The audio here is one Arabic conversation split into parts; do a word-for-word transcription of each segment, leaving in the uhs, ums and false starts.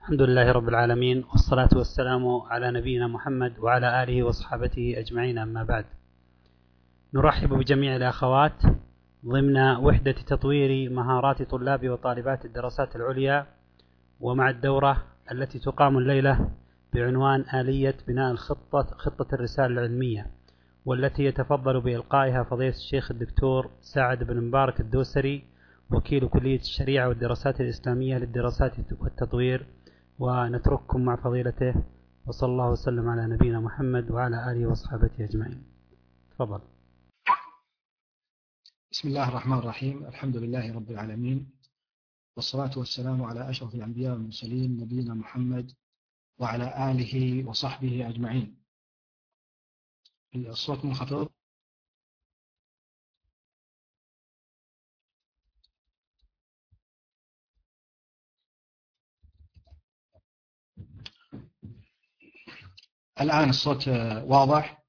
الحمد لله رب العالمين، والصلاة والسلام على نبينا محمد وعلى آله وصحبه أجمعين، أما بعد. نرحب بجميع الأخوات ضمن وحدة تطوير مهارات طلاب وطالبات الدراسات العليا، ومع الدورة التي تقام الليلة بعنوان آلية بناء الخطة خطة الرسالة العلمية، والتي يتفضل بإلقائها فضيلة الشيخ الدكتور سعد بن مبارك الدوسري، وكيل كلية الشريعة والدراسات الإسلامية للدراسات والتطوير. ونترككم مع فضيلته، وصلى الله وسلم على نبينا محمد وعلى آله وصحبه أجمعين. تفضل. بسم الله الرحمن الرحيم. الحمد لله رب العالمين، والصلاة والسلام على أشرف الأنبياء والمرسلين نبينا محمد وعلى آله وصحبه أجمعين. الصوت منخفض. الآن الصوت واضح.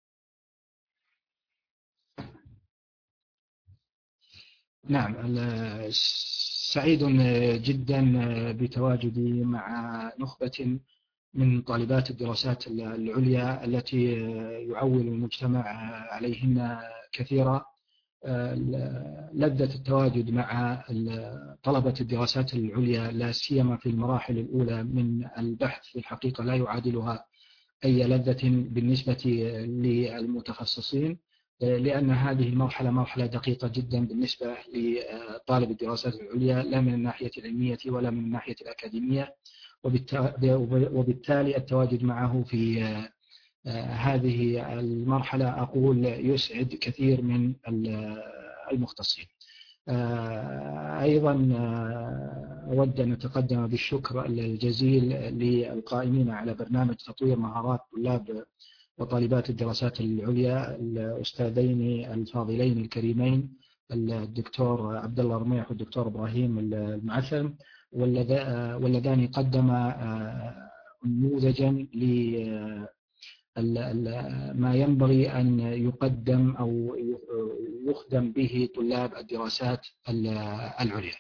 نعم، سعيد جدا بتواجدي مع نخبة من طالبات الدراسات العليا التي يعول المجتمع عليهن كثيرا. لذة التواجد مع طلبة الدراسات العليا لا سيما في المراحل الأولى من البحث في الحقيقة لا يعادلها أي لذة بالنسبة للمتخصصين، لأن هذه المرحلة مرحلة دقيقة جدا بالنسبة لطالب الدراسات العليا، لا من الناحية العلمية ولا من الناحية الأكاديمية، وبالتالي التواجد معه في هذه المرحلة أقول يسعد كثير من المختصين. أيضا أود أن أتقدم بالشكر الجزيل للقائمين على برنامج تطوير مهارات طلاب وطالبات الدراسات العليا، الأستاذين الفاضلين الكريمين الدكتور عبد الله رميح والدكتور إبراهيم المعثم، واللذان قدما نموذجا ل ما ينبغي أن يقدم أو يخدم به طلاب الدراسات العليا.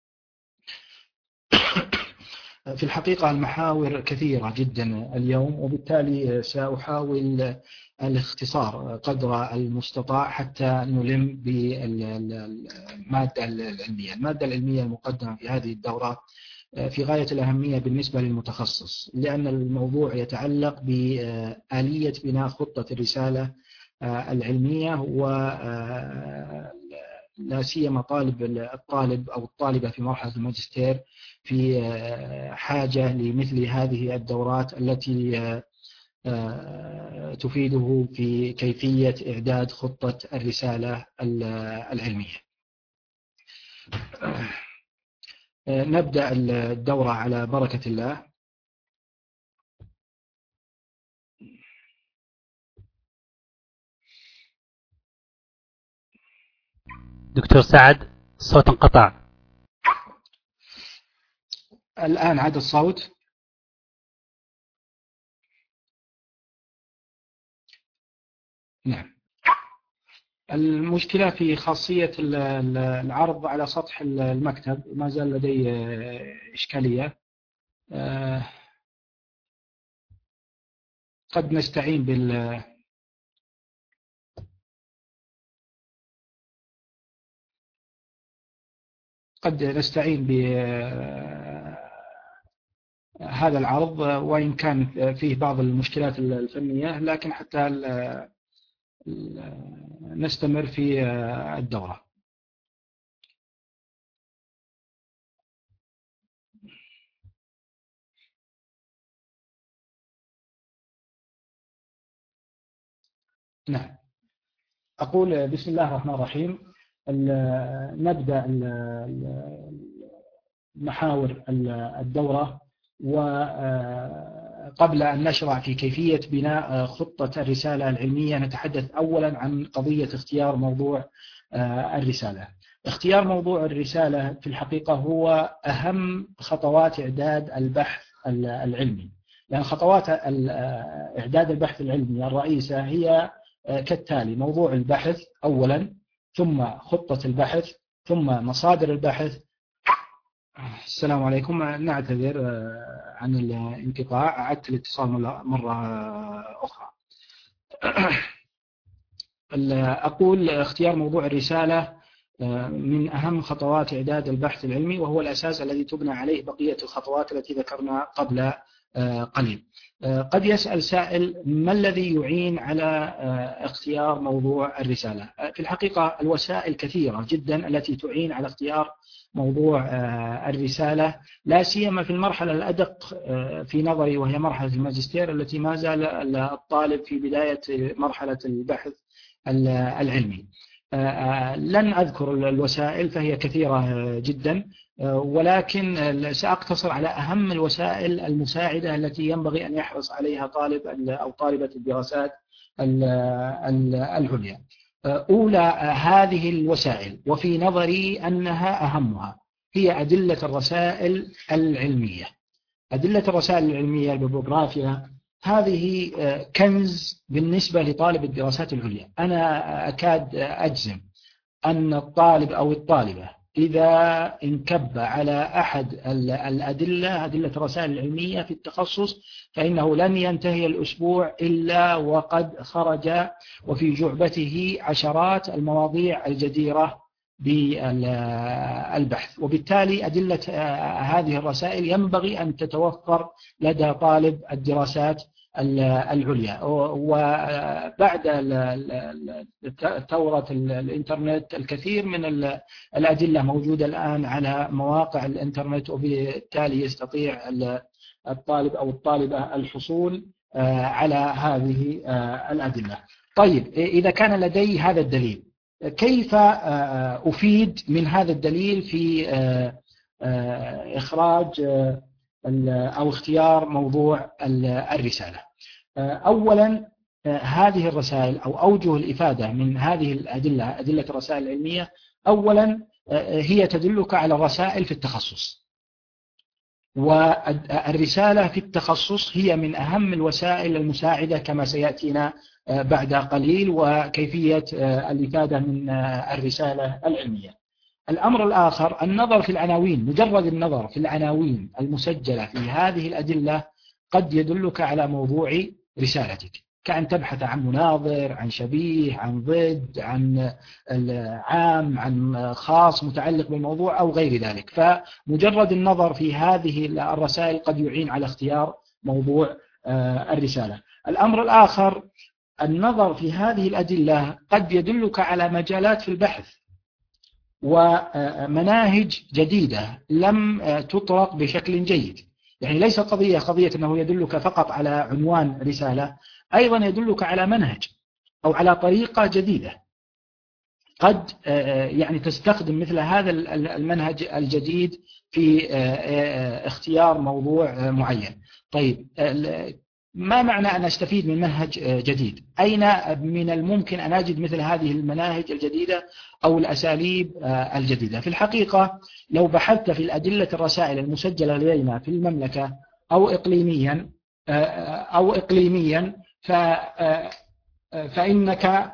في الحقيقة المحاور كثيرة جدا اليوم، وبالتالي سأحاول الاختصار قدر المستطاع حتى نلم بالمادة العلمية. المادة العلمية المقدمة في هذه الدورة في غاية الأهمية بالنسبة للمتخصص، لأن الموضوع يتعلق بآلية بناء خطة الرسالة العلمية، ولا سيما طالب الطالب أو الطالبة في مرحلة الماجستير في حاجة لمثل هذه الدورات التي تفيده في كيفية إعداد خطة الرسالة العلمية. نبدأ الدورة على بركة الله. دكتور سعد، الصوت انقطع. الآن عاد الصوت. نعم. المشكلة في خاصية العرض على سطح المكتب، ما زال لدي إشكالية. قد نستعين بال قد نستعين بهذا العرض، وإن كان فيه بعض المشكلات الفنية، لكن حتى نستمر في الدورة. نعم. أقول بسم الله الرحمن الرحيم. نبدأ محاور الدورة، وقبل أن نشرع في كيفية بناء خطة الرسالة العلمية نتحدث أولا عن قضية اختيار موضوع الرسالة. اختيار موضوع الرسالة في الحقيقة هو أهم خطوات إعداد البحث العلمي، لأن خطوات إعداد البحث العلمي الرئيسة هي كالتالي: موضوع البحث أولا، ثم خطة البحث، ثم مصادر البحث، السلام عليكم. نعتذر عن الانقطاع، أعدت الاتصال مرة أخرى. أقول اختيار موضوع الرسالة من أهم خطوات إعداد البحث العلمي، وهو الأساس الذي تبنى عليه بقية الخطوات التي ذكرنا قبل قليل. قد يسأل سائل: ما الذي يعين على اختيار موضوع الرسالة؟ في الحقيقة الوسائل كثيرة جدا التي تعين على اختيار موضوع الرسالة، لا سيما في المرحلة الأدق في نظري، وهي مرحلة الماجستير التي ما زال الطالب في بداية مرحلة البحث العلمي. لن أذكر الوسائل فهي كثيرة جدا، ولكن سأقتصر على أهم الوسائل المساعدة التي ينبغي أن يحرص عليها طالب أو طالبة الدراسات العليا. أولى هذه الوسائل، وفي نظري أنها أهمها، هي أدلة الرسائل العلمية. أدلة الرسائل العلمية، البيبلوغرافيا، هذه كنز بالنسبة لطالب الدراسات العليا. أنا أكاد أجزم أن الطالب أو الطالبة إذا انكب على أحد الأدلة، أدلة الرسائل العلمية في التخصص، فإنه لن ينتهي الأسبوع إلا وقد خرج وفي جعبته عشرات المواضيع الجديرة بالبحث. وبالتالي أدلة هذه الرسائل ينبغي أن تتوفر لدى طالب الدراسات العليا. وبعد ثورة الإنترنت الكثير من الأدلة موجودة الآن على مواقع الإنترنت، وبالتالي يستطيع الطالب أو الطالبة الحصول على هذه الأدلة. طيب، إذا كان لدي هذا الدليل، كيف أفيد من هذا الدليل في إخراج أو اختيار موضوع الرسالة؟ أولا، هذه الرسائل أو أوجه الإفادة من هذه الأدلة، أدلة الرسائل العلمية، أولا هي تدلك على الرسائل في التخصص، والرسالة في التخصص هي من أهم الوسائل المساعدة كما سيأتينا بعد قليل، وكيفية الإفادة من الرسالة العلمية. الأمر الآخر النظر في العناوين، مجرد النظر في العناوين المسجلة في هذه الأدلة قد يدلك على موضوع رسالتك، كأن تبحث عن مناظر، عن شبيه، عن ضد، عن عام، عن خاص متعلق بالموضوع أو غير ذلك. فمجرد النظر في هذه الرسائل قد يعين على اختيار موضوع الرسالة. الأمر الآخر النظر في هذه الأدلة قد يدلك على مجالات في البحث ومناهج جديدة لم تطرق بشكل جيد. يعني ليس قضية قضية أنه يدلك فقط على عنوان رسالة، أيضا يدلك على منهج أو على طريقة جديدة قد يعني تستخدم مثل هذا المنهج الجديد في اختيار موضوع معين. طيب، ما معنى أن أستفيد من منهج جديد؟ أين من الممكن أن أجد مثل هذه المناهج الجديدة أو الأساليب الجديدة؟ في الحقيقة لو بحثت في الأدلة الرسائل المسجلة لدينا في المملكة أو إقليميا أو إقليميا فإنك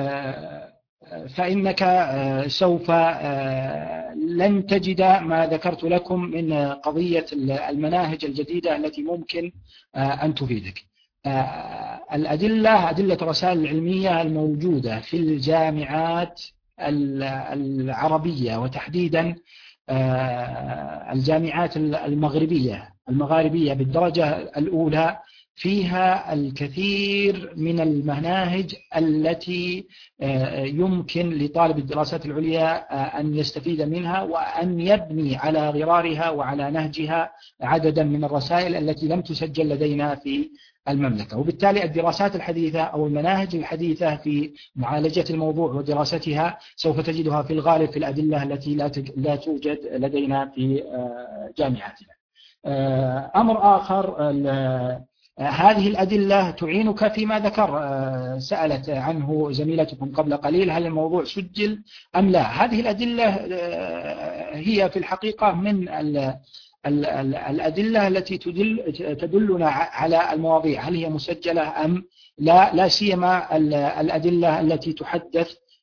فإنك سوف لن تجد ما ذكرت لكم من قضية المناهج الجديدة التي ممكن أن تفيدك. الأدلة، أدلة الرسائل العلمية الموجودة في الجامعات العربية وتحديدا الجامعات المغربية المغاربية بالدرجة الأولى، فيها الكثير من المناهج التي يمكن لطالب الدراسات العليا أن يستفيد منها وأن يبني على غرارها وعلى نهجها عددا من الرسائل التي لم تسجل لدينا في المملكة. وبالتالي الدراسات الحديثة أو المناهج الحديثة في معالجة الموضوع ودراستها سوف تجدها في الغالب في الأدلة التي لا توجد لدينا في جامعاتنا. أمر آخر، هذه الأدلة تعينك فيما ذكر سألت عنه زميلتكم قبل قليل، هل الموضوع سجل أم لا؟ هذه الأدلة هي في الحقيقة من الأدلة التي تدل تدلنا على المواضيع، هل هي مسجلة أم لا، لا سيما الأدلة التي تحدث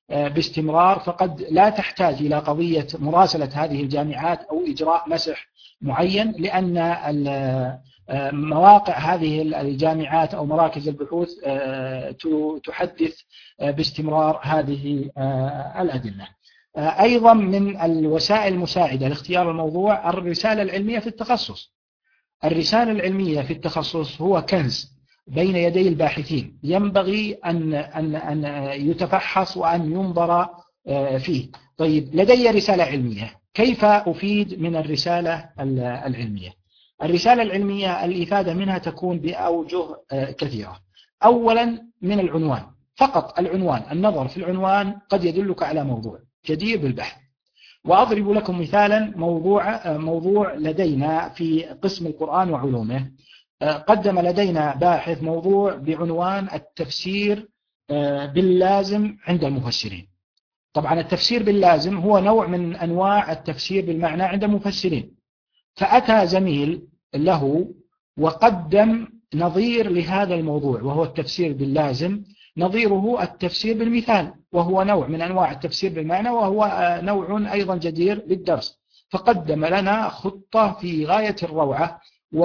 باستمرار، فقد لا تحتاج إلى قضية مراسلة هذه الجامعات أو إجراء مسح معين، لأن مواقع هذه الجامعات أو مراكز البحوث تحدث باستمرار هذه الأدلة. أيضا من الوسائل المساعدة لاختيار الموضوع الرسالة العلمية في التخصص. الرسالة العلمية في التخصص هو كنز بين يدي الباحثين، ينبغي أن أن أن يتفحص وأن ينظر فيه. طيب، لدي رسالة علمية، كيف أفيد من الرسالة العلمية؟ الرسالة العلمية الإفادة منها تكون بأوجه كثيرة. أولا من العنوان، فقط العنوان، النظر في العنوان قد يدلك على موضوع جدير بالبحث. وأضرب لكم مثالا، موضوع موضوع لدينا في قسم القرآن وعلومه، قدم لدينا باحث موضوع بعنوان التفسير باللازم عند المفسرين. طبعا التفسير باللازم هو نوع من أنواع التفسير بالمعنى عند المفسرين، فأتى زميل له وقدم نظير لهذا الموضوع وهو التفسير باللازم، نظيره التفسير بالمثال، وهو نوع من أنواع التفسير بالمعنى، وهو نوع أيضا جدير بالدرس. فقدم لنا خطة في غاية الروعة،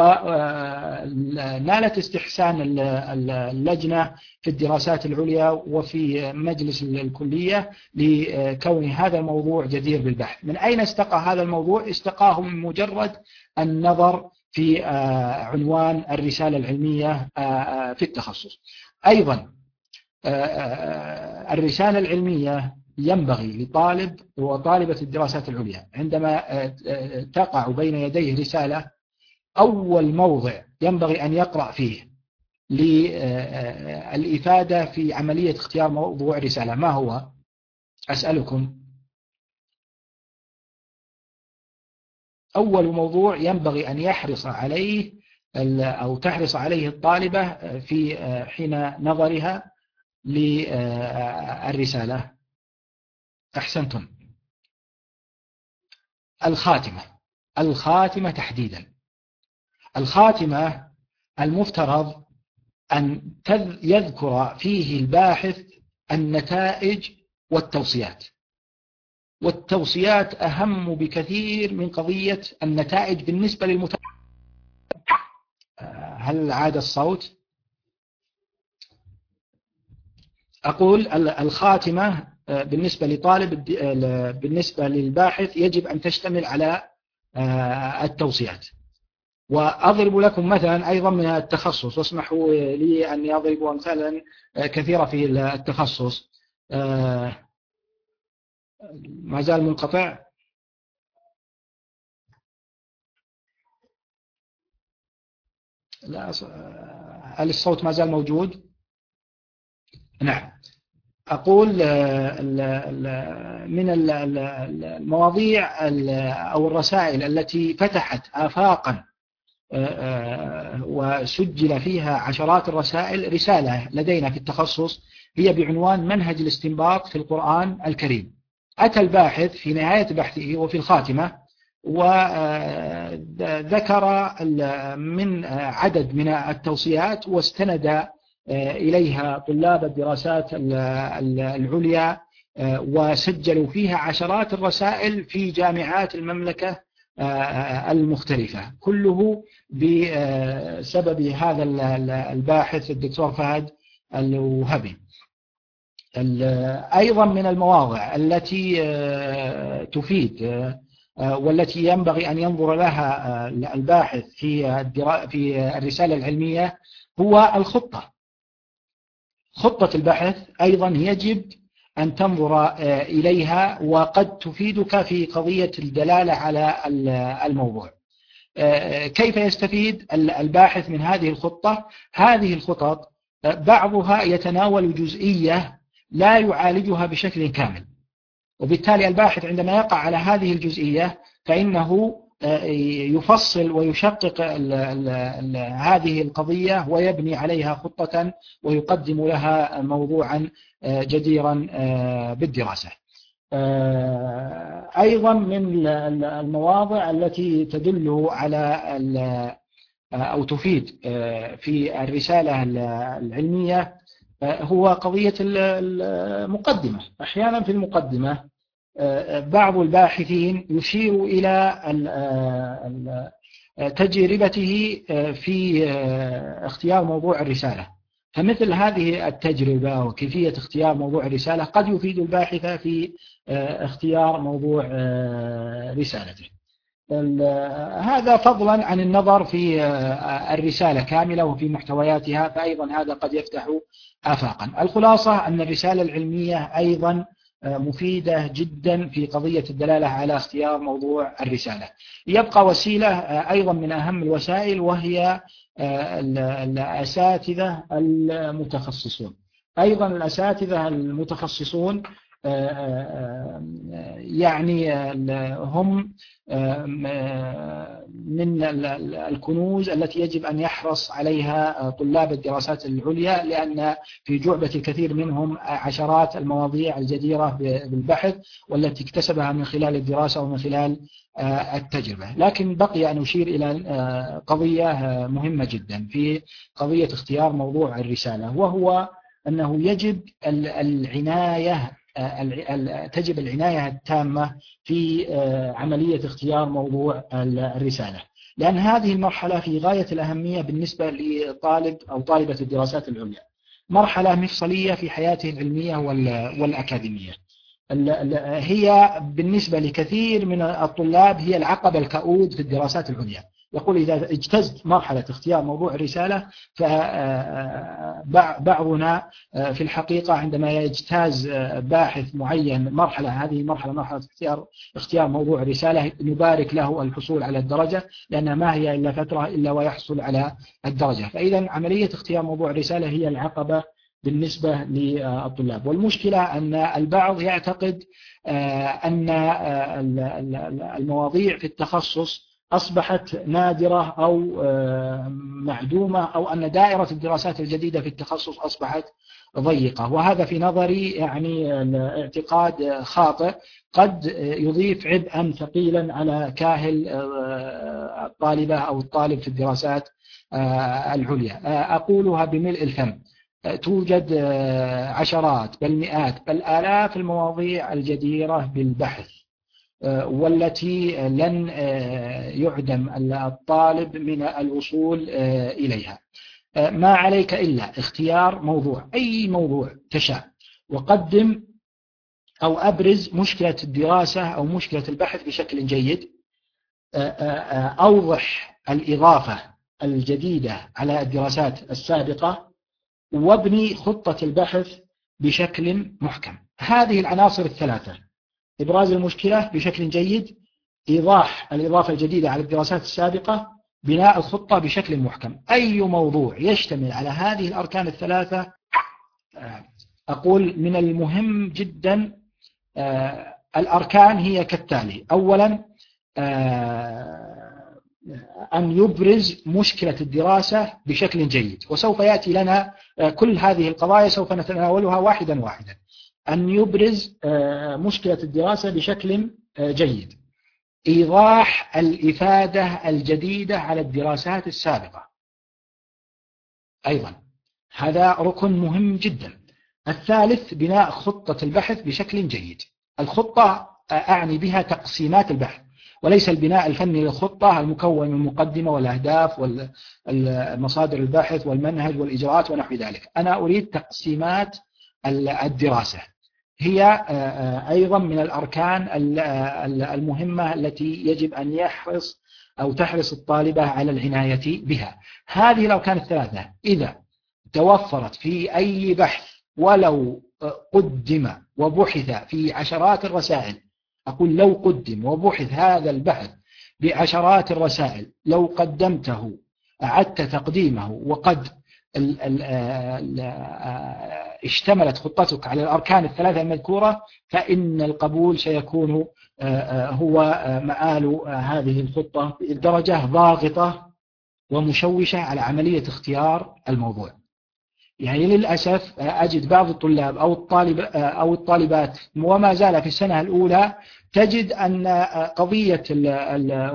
ونالت استحسان اللجنة في الدراسات العليا وفي مجلس الكلية لكون هذا الموضوع جدير بالبحث. من أين استقى هذا الموضوع؟ استقاه من مجرد النظر في عنوان الرسالة العلمية في التخصص. أيضا الرسالة العلمية ينبغي لطالب وطالبة الدراسات العليا عندما تقع بين يديه رسالة، أول موضع ينبغي أن يقرأ فيه للإفادة في عملية اختيار موضوع الرسالة ما هو؟ أسألكم. أول موضوع ينبغي أن يحرص عليه أو تحرص عليه الطالبة في حين نظرها للرسالة. أحسنتم. الخاتمة. الخاتمة تحديدا. الخاتمة المفترض أن يذكر فيه الباحث النتائج والتوصيات، والتوصيات أهم بكثير من قضية النتائج بالنسبة للمتابعة. هل عاد الصوت؟ أقول الخاتمة بالنسبة لطالب بالنسبة للباحث يجب أن تشتمل على التوصيات. وأضرب لكم مثلا أيضا من التخصص، واسمحوا لي أن أضرب أمثالا كثيرة في التخصص. ما زال منقطع؟ لا، هل الصوت ما زال موجود؟ نعم. أقول من المواضيع أو الرسائل التي فتحت آفاقا وسجل فيها عشرات الرسائل، رسالة لدينا في التخصص هي بعنوان منهج الاستنباط في القرآن الكريم. أتى الباحث في نهاية بحثه وفي الخاتمة وذكر من عدد من التوصيات واستند إليها طلاب الدراسات العليا، وسجلوا فيها عشرات الرسائل في جامعات المملكة المختلفة، كله بسبب هذا الباحث الدكتور فهد الوهبي. أيضا من المواضع التي تفيد والتي ينبغي أن ينظر لها الباحث في في الرسالة العلمية هو الخطة. خطة البحث أيضا يجب أن تنظر إليها، وقد تفيدك في قضية الدلالة على الموضوع. كيف يستفيد الباحث من هذه الخطة؟ هذه الخطط بعضها يتناول جزئية لا يعالجها بشكل كامل، وبالتالي الباحث عندما يقع على هذه الجزئية فإنه يفصل ويشقق ال ال ال هذه القضية ويبني عليها خطة ويقدم لها موضوعا جديرا بالدراسة. أيضا من المواضع التي تدل على أو تفيد في الرسالة العلمية هو قضية المقدمة. أحيانا في المقدمة بعض الباحثين يشير إلى تجربته في اختيار موضوع الرسالة، فمثل هذه التجربة وكيفية اختيار موضوع الرسالة قد يفيد الباحث في اختيار موضوع رسالته. هذا فضلا عن النظر في الرسالة كاملة وفي محتوياتها، فأيضا هذا قد يفتح آفاقا. الخلاصة أن الرسالة العلمية أيضا مفيدة جدا في قضية الدلالة على اختيار موضوع الرسالة. يبقى وسيلة أيضا من أهم الوسائل، وهي الأساتذة المتخصصون. أيضا الأساتذة المتخصصون يعني هم من الكنوز التي يجب أن يحرص عليها طلاب الدراسات العليا، لأن في جعبة الكثير منهم عشرات المواضيع الجديرة بالبحث والتي اكتسبها من خلال الدراسة ومن خلال التجربة. لكن بقي أن أشير إلى قضية مهمة جدا في قضية اختيار موضوع الرسالة، وهو أنه يجب العناية تجب العناية التامة في عملية اختيار موضوع الرسالة، لأن هذه المرحلة في غاية الأهمية بالنسبة لطالب أو طالبة الدراسات العليا، مرحلة مفصلية في حياته العلمية والأكاديمية. هي بالنسبة لكثير من الطلاب هي العقبة الكؤود في الدراسات العليا. يقول إذا اجتزت مرحلة اختيار موضوع الرسالة، فبعضنا في الحقيقة عندما يجتاز باحث معين مرحلة، هذه مرحلة مرحلة اختيار اختيار موضوع الرسالة، نبارك له الحصول على الدرجة، لأن ما هي إلا فترة إلا ويحصل على الدرجة. فإذا عملية اختيار موضوع الرسالة هي العقبة بالنسبة للطلاب. والمشكلة أن البعض يعتقد أن المواضيع في التخصص أصبحت نادرة أو معدومة، أو أن دائرة الدراسات الجديدة في التخصص أصبحت ضيقة، وهذا في نظري يعني اعتقاد خاطئ قد يضيف عبئا ثقيلا على كاهل الطالبة أو الطالب في الدراسات العليا. أقولها بملء الفم، توجد عشرات بل مئات بل آلاف المواضيع الجديرة بالبحث، والتي لن يعدم الطالب من الوصول إليها. ما عليك إلا اختيار موضوع، أي موضوع تشاء، وقدم أو أبرز مشكلة الدراسة أو مشكلة البحث بشكل جيد، أوضح الإضافة الجديدة على الدراسات السابقة، وابني خطة البحث بشكل محكم. هذه العناصر الثلاثة: إبراز المشكلة بشكل جيد، إيضاح الإضافة الجديدة على الدراسات السابقة، بناء الخطة بشكل محكم. أي موضوع يشتمل على هذه الأركان الثلاثة أقول من المهم جدا. الأركان هي كالتالي: أولا أن يبرز مشكلة الدراسة بشكل جيد، وسوف يأتي لنا كل هذه القضايا سوف نتناولها واحدا واحدا. أن يبرز مشكلة الدراسة بشكل جيد، إيضاح الإفادة الجديدة على الدراسات السابقة، أيضا هذا ركن مهم جدا. الثالث بناء خطة البحث بشكل جيد. الخطة أعني بها تقسيمات البحث، وليس البناء الفني للخطة المكون من المقدمة والأهداف والمصادر البحث والمنهج والإجراءات ونحو ذلك. أنا أريد تقسيمات الدراسة، هي أيضا من الأركان المهمة التي يجب أن يحرص أو تحرص الطالبة على العناية بها. هذه لو كانت ثلاثة إذا توفرت في أي بحث، ولو قدم وبحث في عشرات الرسائل، أقول لو قدم وبحث هذا البحث بعشرات الرسائل، لو قدمته أعدت تقديمه وقد ال ال ال اشتملت خطتك على الأركان الثلاثة المذكورة، فإن القبول سيكون هو مآل هذه الخطة. الدرجة ضاغطة ومشوشة على عملية اختيار الموضوع. يعني للأسف أجد بعض الطلاب أو الطالب أو الطالبات وما زال في السنة الأولى، تجد أن قضية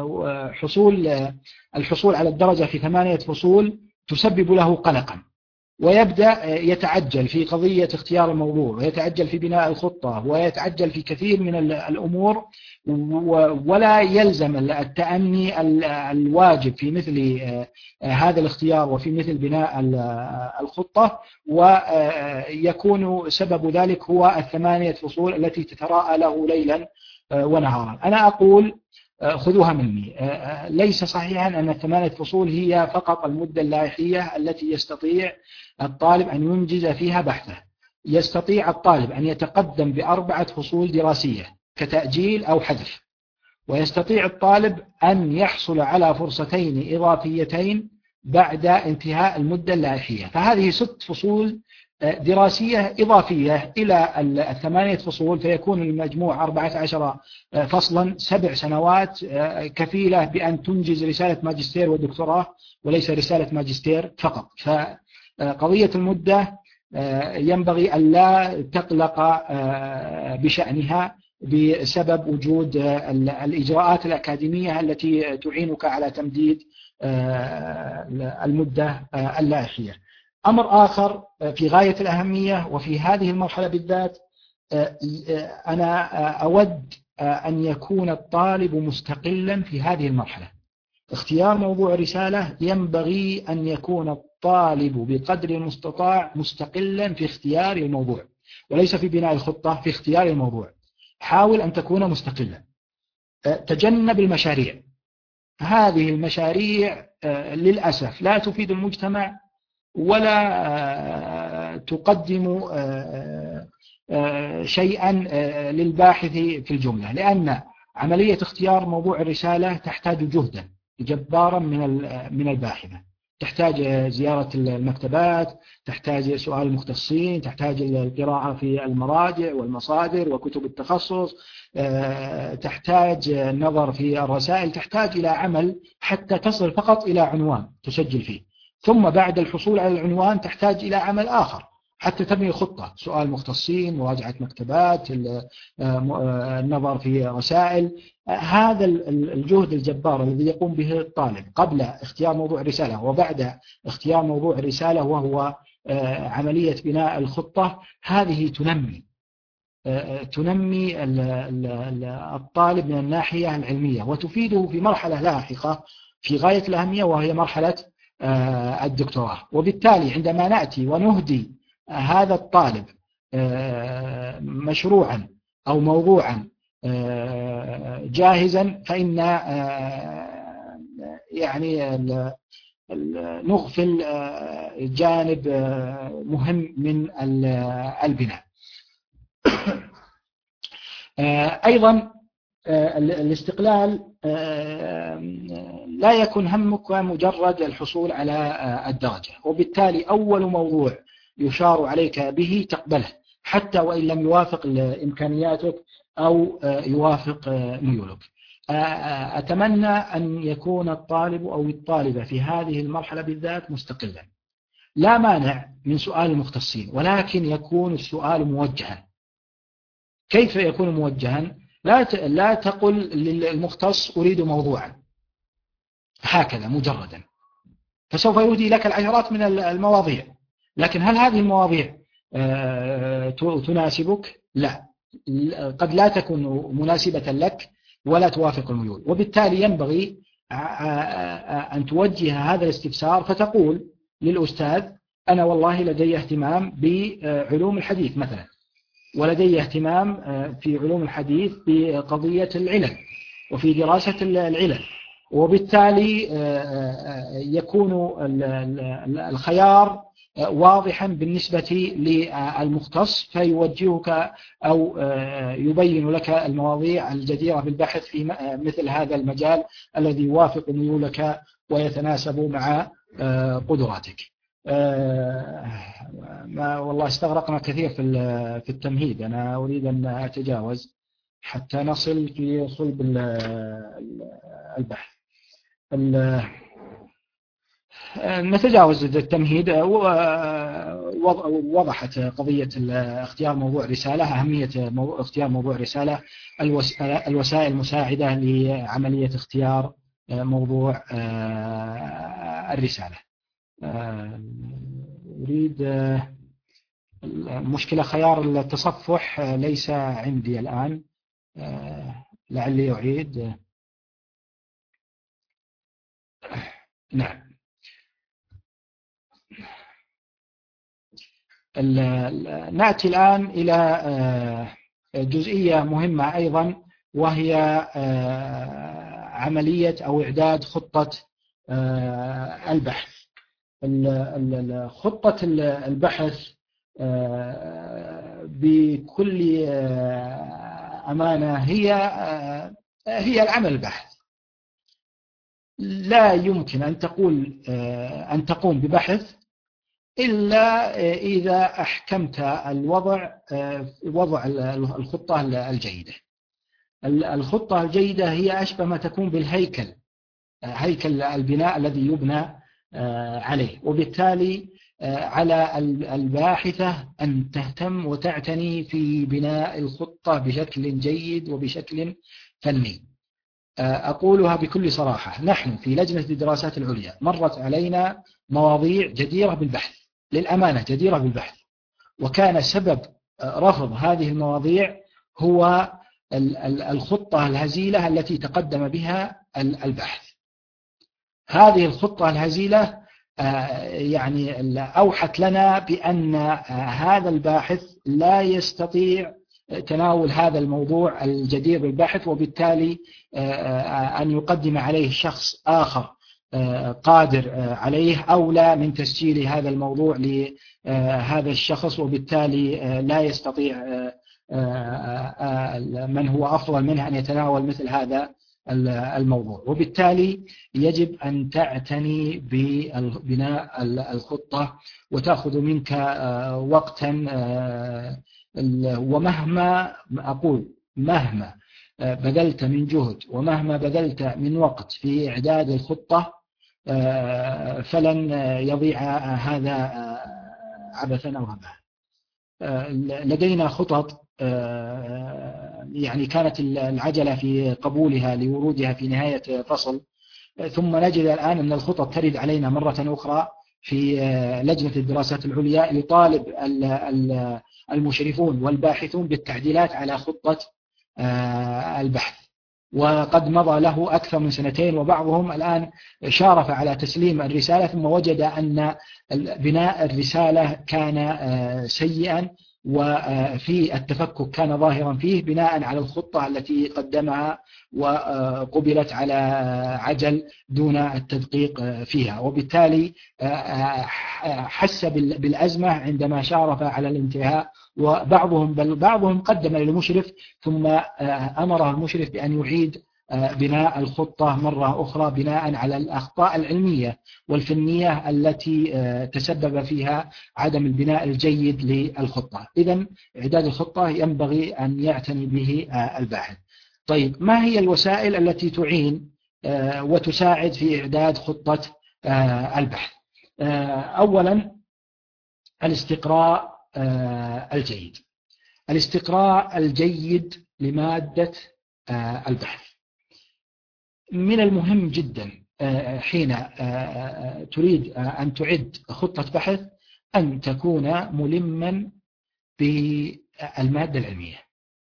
الحصول الحصول على الدرجة في ثمانية فصول تسبب له قلقا، ويبدأ يتعجل في قضية اختيار الموضوع، ويتعجل في بناء الخطة، ويتعجل في كثير من الأمور، ولا يلزم التأني الواجب في مثل هذا الاختيار وفي مثل بناء الخطة، ويكون سبب ذلك هو الثمانية فصول التي تتراءى له ليلا ونهارا. أنا أقول خذوها مني، ليس صحيحا أن الثمانية فصول هي فقط المدة اللاحقية التي يستطيع الطالب أن ينجز فيها بحثه. يستطيع الطالب أن يتقدم بأربعة فصول دراسية كتأجيل أو حذف، ويستطيع الطالب أن يحصل على فرصتين إضافيتين بعد انتهاء المدة اللاحقية. فهذه ست فصول دراسية إضافية إلى الثمانية فصول، فيكون المجموع أربعة عشر فصلا، سبع سنوات كفيلة بأن تنجز رسالة ماجستير ودكتوراه وليس رسالة ماجستير فقط. فقضية المدة ينبغي أن لا تقلق بشأنها بسبب وجود الإجراءات الأكاديمية التي تعينك على تمديد المدة اللاحقية. أمر آخر في غاية الأهمية وفي هذه المرحلة بالذات، أنا أود أن يكون الطالب مستقلا في هذه المرحلة. اختيار موضوع رسالة ينبغي أن يكون الطالب بقدر المستطاع مستقلا في اختيار الموضوع، وليس في بناء الخطة، في اختيار الموضوع. حاول أن تكون مستقلا. تجنب المشاريع. هذه المشاريع للأسف لا تفيد المجتمع ولا تقدم شيئا للباحث في الجملة، لأن عملية اختيار موضوع الرسالة تحتاج جهدا جبارا من من الباحثة. تحتاج زيارة المكتبات، تحتاج سؤال المختصين، تحتاج القراءة في المراجع والمصادر وكتب التخصص، تحتاج النظر في الرسائل، تحتاج إلى عمل حتى تصل فقط إلى عنوان تسجل فيه. ثم بعد الحصول على العنوان تحتاج إلى عمل آخر حتى تبني خطة، سؤال مختصين، مراجعة مكتبات، النظر في رسائل. هذا الجهد الجبار الذي يقوم به الطالب قبل اختيار موضوع الرسالة وبعد اختيار موضوع الرسالة وهو عملية بناء الخطة، هذه تنمي تنمي الطالب من الناحية العلمية وتفيده في مرحلة لاحقة في غاية الأهمية وهي مرحلة الدكتوراه. وبالتالي عندما نأتي ونهدي هذا الطالب مشروعا أو موضوعا جاهزا، فإن يعني نغفل جانب مهم من البناء. أيضا الاستقلال لا يكون همك مجرد الحصول على الدرجة، وبالتالي أول موضوع يشار عليك به تقبله حتى وإن لم يوافق إمكانياتك أو يوافق ميولك. أتمنى أن يكون الطالب أو الطالبة في هذه المرحلة بالذات مستقلا. لا مانع من سؤال المختصين، ولكن يكون السؤال موجها. كيف يكون موجها؟ لا لا تقل للمختص أريد موضوعا هكذا مجردا، فسوف يهدي لك العشرات من المواضيع، لكن هل هذه المواضيع تناسبك؟ لا، قد لا تكون مناسبة لك ولا توافق الميول. وبالتالي ينبغي أن توجه هذا الاستفسار فتقول للأستاذ أنا والله لدي اهتمام بعلوم الحديث مثلا، ولدي اهتمام في علوم الحديث بقضية العلل وفي دراسة العلل، وبالتالي يكون الخيار واضحا بالنسبة للمختص فيوجهك أو يبين لك المواضيع الجديرة بالبحث في مثل هذا المجال الذي يوافق ميولك ويتناسب مع قدراتك. ما والله استغرقنا كثير في في التمهيد، أنا أريد أن أتجاوز حتى نصل في صلب البحث. نتجاوز التمهيد. وضحت قضية اختيار موضوع رسالة، أهمية اختيار موضوع رسالة، الوسائل المساعدة لعملية اختيار موضوع الرسالة. أريد المشكلة خيار التصفح ليس عندي الآن، لعلي أعيد. نعم. نأتي الآن إلى جزئية مهمة أيضا، وهي عملية أو إعداد خطة البحث. خطة البحث بكل أمانة هي هي العمل البحث. لا يمكن أن تقول أن تقوم ببحث إلا إذا أحكمت الوضع وضع الخطة الجيدة. الخطة الجيدة هي أشبه ما تكون بالهيكل، هيكل البناء الذي يبنى عليه، وبالتالي على الباحثة أن تهتم وتعتني في بناء الخطة بشكل جيد وبشكل فني. أقولها بكل صراحة، نحن في لجنة الدراسات العليا مرت علينا مواضيع جديرة بالبحث، للأمانة جديرة بالبحث، وكان سبب رفض هذه المواضيع هو الخطة الهزيلة التي تقدم بها البحث. هذه الخطة الهزيلة يعني أوحت لنا بأن هذا الباحث لا يستطيع تناول هذا الموضوع الجدير بالبحث، وبالتالي أن يقدم عليه شخص آخر قادر عليه أولى من تسجيل هذا الموضوع لهذا الشخص، وبالتالي لا يستطيع من هو أفضل منه أن يتناول مثل هذا الموضوع. وبالتالي يجب أن تعتني ببناء الخطة، وتأخذ منك وقتا، ومهما أقول مهما بذلت من جهد ومهما بذلت من وقت في إعداد الخطة فلن يضيع هذا عبثا أو هباء. لدينا خطط يعني كانت العجلة في قبولها لورودها في نهاية فصل، ثم نجد الآن أن الخطط ترد علينا مرة أخرى في لجنة الدراسات العليا لطالب المشرفون والباحثون بالتعديلات على خطة البحث، وقد مضى له أكثر من سنتين، وبعضهم الآن شارف على تسليم الرسالة ثم وجد أن بناء الرسالة كان سيئا، وفي التفكك كان ظاهرا فيه بناء على الخطة التي قدمها وقبلت على عجل دون التدقيق فيها، وبالتالي حس بالأزمة عندما شارف على الانتهاء. وبعضهم بل بعضهم قدم للمشرف ثم أمره المشرف بأن يعيد بناء الخطة مرة أخرى بناء على الأخطاء العلمية والفنية التي تسبب فيها عدم البناء الجيد للخطة. إذن إعداد الخطة ينبغي أن يعتني به الباحث. طيب، ما هي الوسائل التي تعين وتساعد في إعداد خطة البحث؟ أولا الاستقراء الجيد. الاستقراء الجيد لمادة البحث من المهم جدا حين تريد أن تعد خطة بحث أن تكون ملما بالمادة العلمية.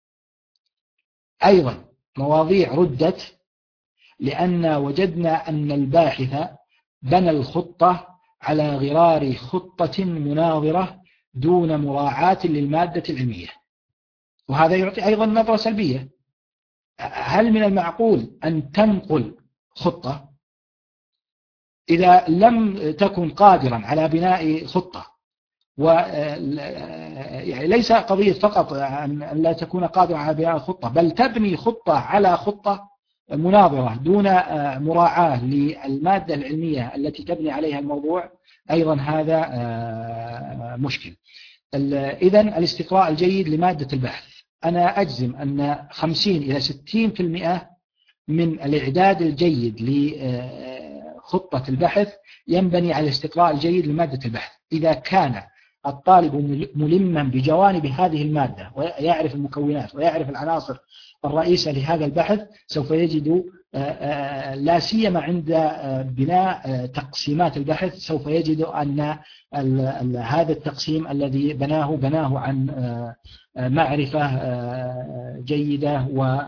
أيضا مواضيع ردت لأن وجدنا أن الباحث بنى الخطة على غرار خطة مناظرة دون مراعاة للمادة العلمية، وهذا يعطي أيضا نظرة سلبية. هل من المعقول أن تنقل خطة إذا لم تكن قادرا على بناء خطة؟ و يعني ليس قضية فقط أن لا تكون قادرا على بناء خطة، بل تبني خطة على خطة مناظرة دون مراعاة للمادة العلمية التي تبني عليها الموضوع، أيضا هذا مشكل. إذن الاستقراء الجيد لمادة البحث، أنا أجزم أن خمسين إلى ستين بالمئة من الإعداد الجيد لخطة البحث ينبني على الاستقراء الجيد لمادة البحث. إذا كان الطالب ملما بجوانب هذه المادة ويعرف المكونات ويعرف العناصر الرئيسة لهذا البحث، سوف يجد لا سيما عند بناء تقسيمات البحث سوف يجد أن هذا التقسيم الذي بناه بناه عن معرفة جيدة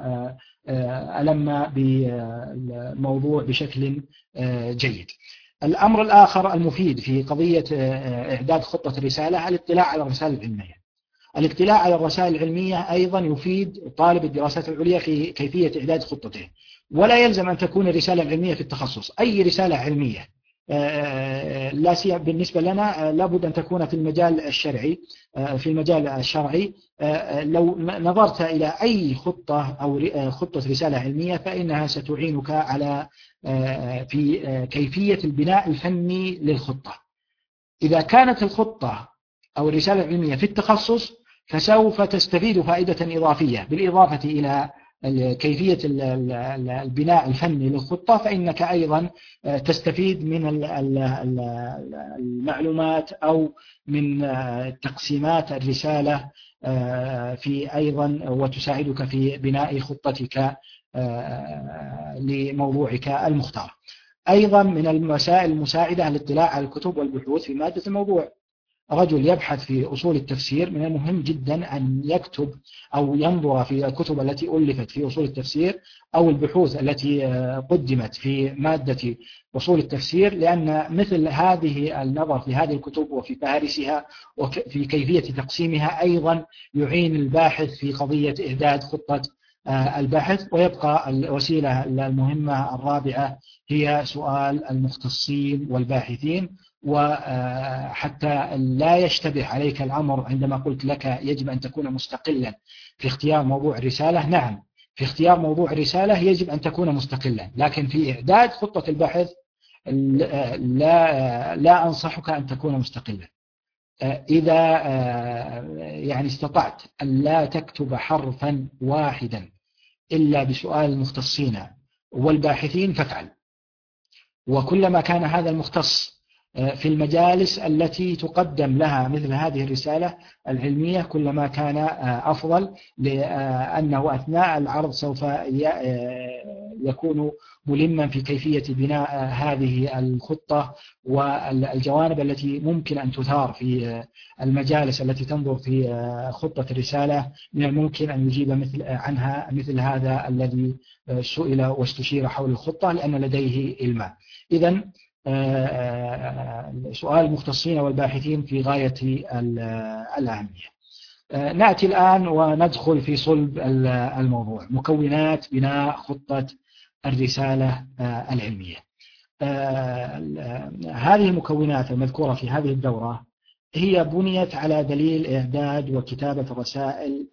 وألم بالموضوع بشكل جيد. الأمر الآخر المفيد في قضية إعداد خطة الرسالة الاطلاع على الرسائل العلمية. الاطلاع على الرسائل العلمية أيضا يفيد طالب الدراسات العليا في كيفية إعداد خطته، ولا يلزم أن تكون الرسالة العلمية في التخصص. أي رسالة علمية لا سيما بالنسبة لنا لابد أن تكون في المجال الشرعي في المجال الشرعي. لو نظرت إلى أي خطة أو خطة رسالة علمية فإنها ستعينك على في كيفية البناء الفني للخطة. إذا كانت الخطة أو الرسالة العلمية في التخصص فسوف تستفيد فائدة إضافية بالإضافة إلى كيفية البناء الفني للخطة، فإنك أيضا تستفيد من المعلومات أو من تقسيمات الرسالة في أيضا وتساعدك في بناء خطتك لموضوعك المختار. أيضا من المسائل المساعدة الاطلاع على الكتب والبحوث في مادة الموضوع. رجل يبحث في أصول التفسير من المهم جدا أن يكتب أو ينظر في الكتب التي ألفت في أصول التفسير أو البحوث التي قدمت في مادة أصول التفسير، لأن مثل هذه النظر في هذه الكتب وفي فهارسها وفي كيفية تقسيمها أيضا يعين الباحث في قضية إعداد خطة البحث. ويبقى الوسيلة المهمة الرابعة هي سؤال المختصين والباحثين. وحتى لا يشتبه عليك الأمر عندما قلت لك يجب أن تكون مستقلا في اختيار موضوع الرسالة، نعم في اختيار موضوع الرسالة يجب أن تكون مستقلا، لكن في إعداد خطة البحث لا لا أنصحك أن تكون مستقلا. إذا يعني استطعت أن لا تكتب حرفا واحدا إلا بسؤال المختصين والباحثين فافعل. وكلما كان هذا المختص في المجالس التي تقدم لها مثل هذه الرسالة العلمية كلما كان أفضل، لأنه أثناء العرض سوف يكون ملما في كيفية بناء هذه الخطة والجوانب التي ممكن أن تثار في المجالس التي تنظر في خطة الرسالة. من الممكن أن يجيب مثل عنها مثل هذا الذي سئل واستشير حول الخطة لأن لديه علما. إذن سؤال المختصين والباحثين في غاية الأهمية. نأتي الآن وندخل في صلب الموضوع، مكونات بناء خطة الرسالة العلمية. هذه المكونات المذكورة في هذه الدورة هي بنيت على دليل إعداد وكتابة الرسائل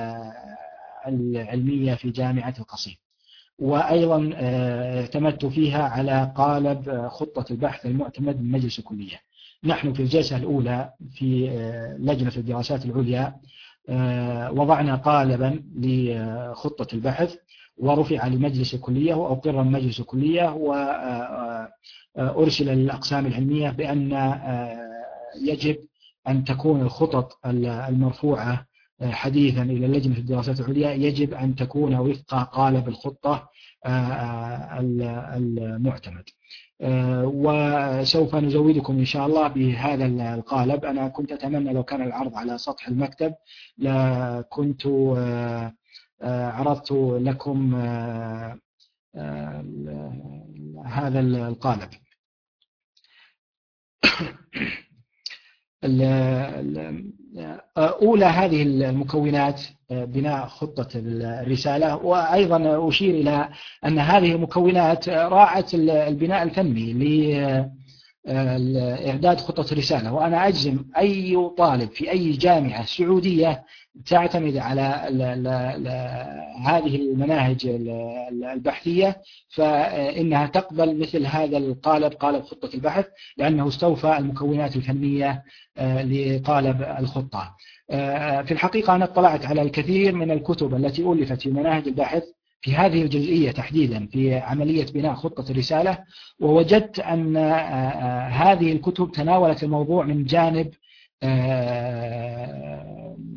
العلمية في جامعة القصيم، وأيضا اعتمدت فيها على قالب خطة البحث المعتمد من مجلس الكلية. نحن في الجلسة الأولى في لجنة الدراسات العليا وضعنا قالبا لخطة البحث ورفع لمجلس الكلية وأقر من مجلس الكلية وأرسل للأقسام العلمية بأن يجب أن تكون الخطط المرفوعة حديثا إلى لجنة الدراسات العليا يجب أن تكون وفق قالب الخطة المعتمد. وسوف نزودكم إن شاء الله بهذا القالب. أنا كنت أتمنى لو كان العرض على سطح المكتب لكنت عرضت لكم هذا القالب. أولى هذه المكونات بناء خطة الرسالة، وأيضا أشير إلى أن هذه المكونات راعت البناء الفني لإعداد خطة الرسالة. وأنا أجزم أي طالب في أي جامعة سعودية تعتمد على هذه المناهج البحثية فإنها تقبل مثل هذا القالب، قالب خطة البحث، لأنه استوفى المكونات الفنية لقالب الخطة. في الحقيقة أنا اطلعت على الكثير من الكتب التي ألفت في مناهج البحث في هذه الجزئية تحديدا في عملية بناء خطة الرسالة، ووجدت أن هذه الكتب تناولت الموضوع من جانب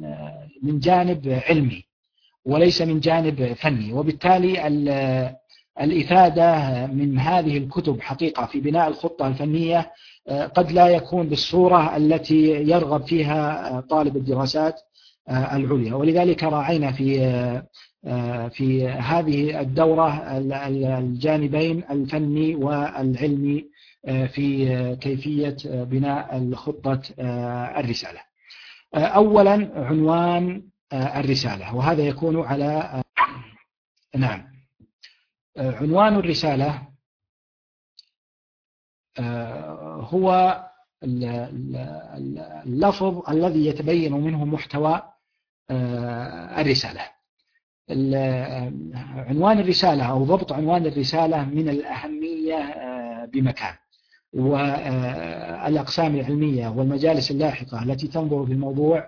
من جانب علمي وليس من جانب فني، وبالتالي الإفادة من هذه الكتب حقيقة في بناء الخطة الفنية قد لا يكون بالصورة التي يرغب فيها طالب الدراسات العليا، ولذلك راعينا في في هذه الدورة الجانبين الفني والعلمي في كيفية بناء الخطة الرسالة. أولا عنوان الرسالة، وهذا يكون على نعم عنوان الرسالة هو اللفظ الذي يتبين منه محتوى الرسالة. عنوان الرسالة أو ضبط عنوان الرسالة من الأهمية بمكان، والأقسام العلمية والمجالس اللاحقة التي تنظر في الموضوع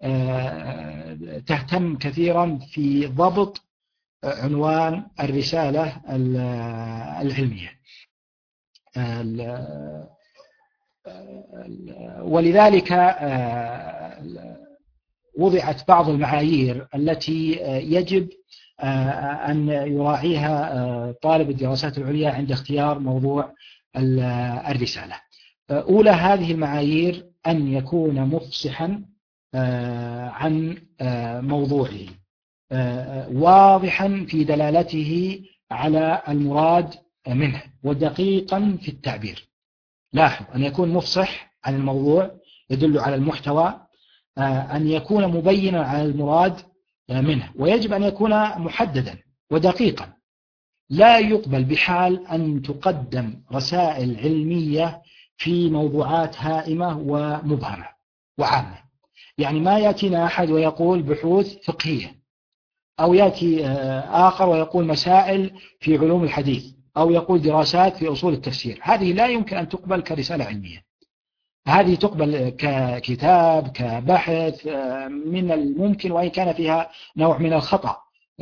تهتم كثيرا في ضبط عنوان الرسالة العلمية، ولذلك وضعت بعض المعايير التي يجب أن يراعيها طالب الدراسات العليا عند اختيار موضوع الرسالة. أولى هذه المعايير أن يكون مفصحا عن موضوعه، واضحا في دلالته على المراد منه، ودقيقا في التعبير. لاحظ أن يكون مفصح عن الموضوع يدل على المحتوى، أن يكون مبينا على المراد منه، ويجب أن يكون محددا ودقيقا. لا يقبل بحال أن تقدم رسائل علمية في موضوعات هائمة ومبهمة وعامة. يعني ما يأتينا أحد ويقول بحوث فقهية، أو يأتي آخر ويقول مسائل في علوم الحديث، أو يقول دراسات في أصول التفسير. هذه لا يمكن أن تقبل كرسالة علمية، هذه تقبل ككتاب كبحث من الممكن، وإن كان فيها نوع من الخطأ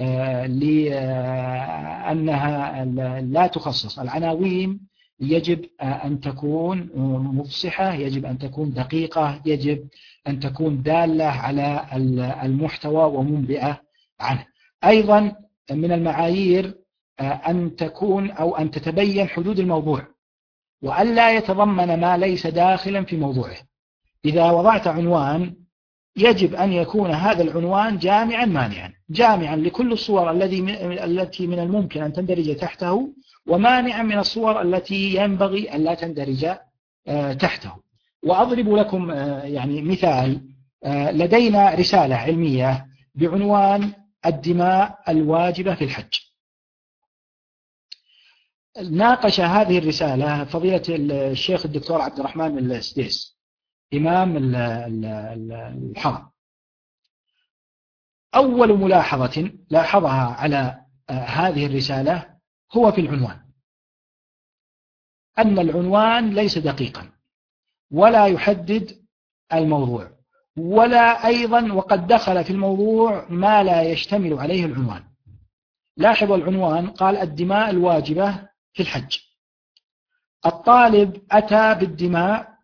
لأنها لا تخصص. العناوين يجب أن تكون مفصحة، يجب أن تكون دقيقة، يجب أن تكون دالة على المحتوى ومنبئة عنه. أيضا من المعايير أن تكون أو أن تتبين حدود الموضوع، وأن لا يتضمن ما ليس داخلا في موضوعه. إذا وضعت عنوان يجب أن يكون هذا العنوان جامعا مانعا، جامعا لكل الصور الذي التي من الممكن أن تندرج تحته، ومانعا من الصور التي ينبغي أن لا تندرج تحته. وأضرب لكم يعني مثال. لدينا رسالة علمية بعنوان الدماء الواجبة في الحج. ناقش هذه الرسالة فضيلة الشيخ الدكتور عبد الرحمن السديس إمام الحرم. أول ملاحظة لاحظها على هذه الرسالة هو في العنوان، أن العنوان ليس دقيقا ولا يحدد الموضوع، ولا أيضا وقد دخل في الموضوع ما لا يشتمل عليه العنوان. لاحظ العنوان قال الدماء الواجبة في الحج. الطالب أتى بالدماء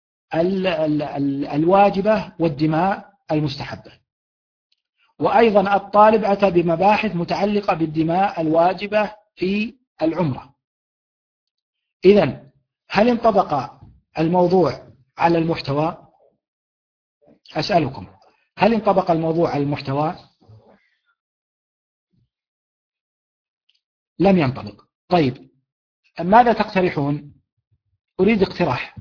الواجبة والدماء المستحبة، وأيضا الطالب أتى بمباحث متعلقة بالدماء الواجبة في العمرة. إذن هل انطبق الموضوع على المحتوى؟ أسألكم، هل انطبق الموضوع على المحتوى؟ لم ينطبق. طيب ماذا تقترحون؟ أريد اقتراح.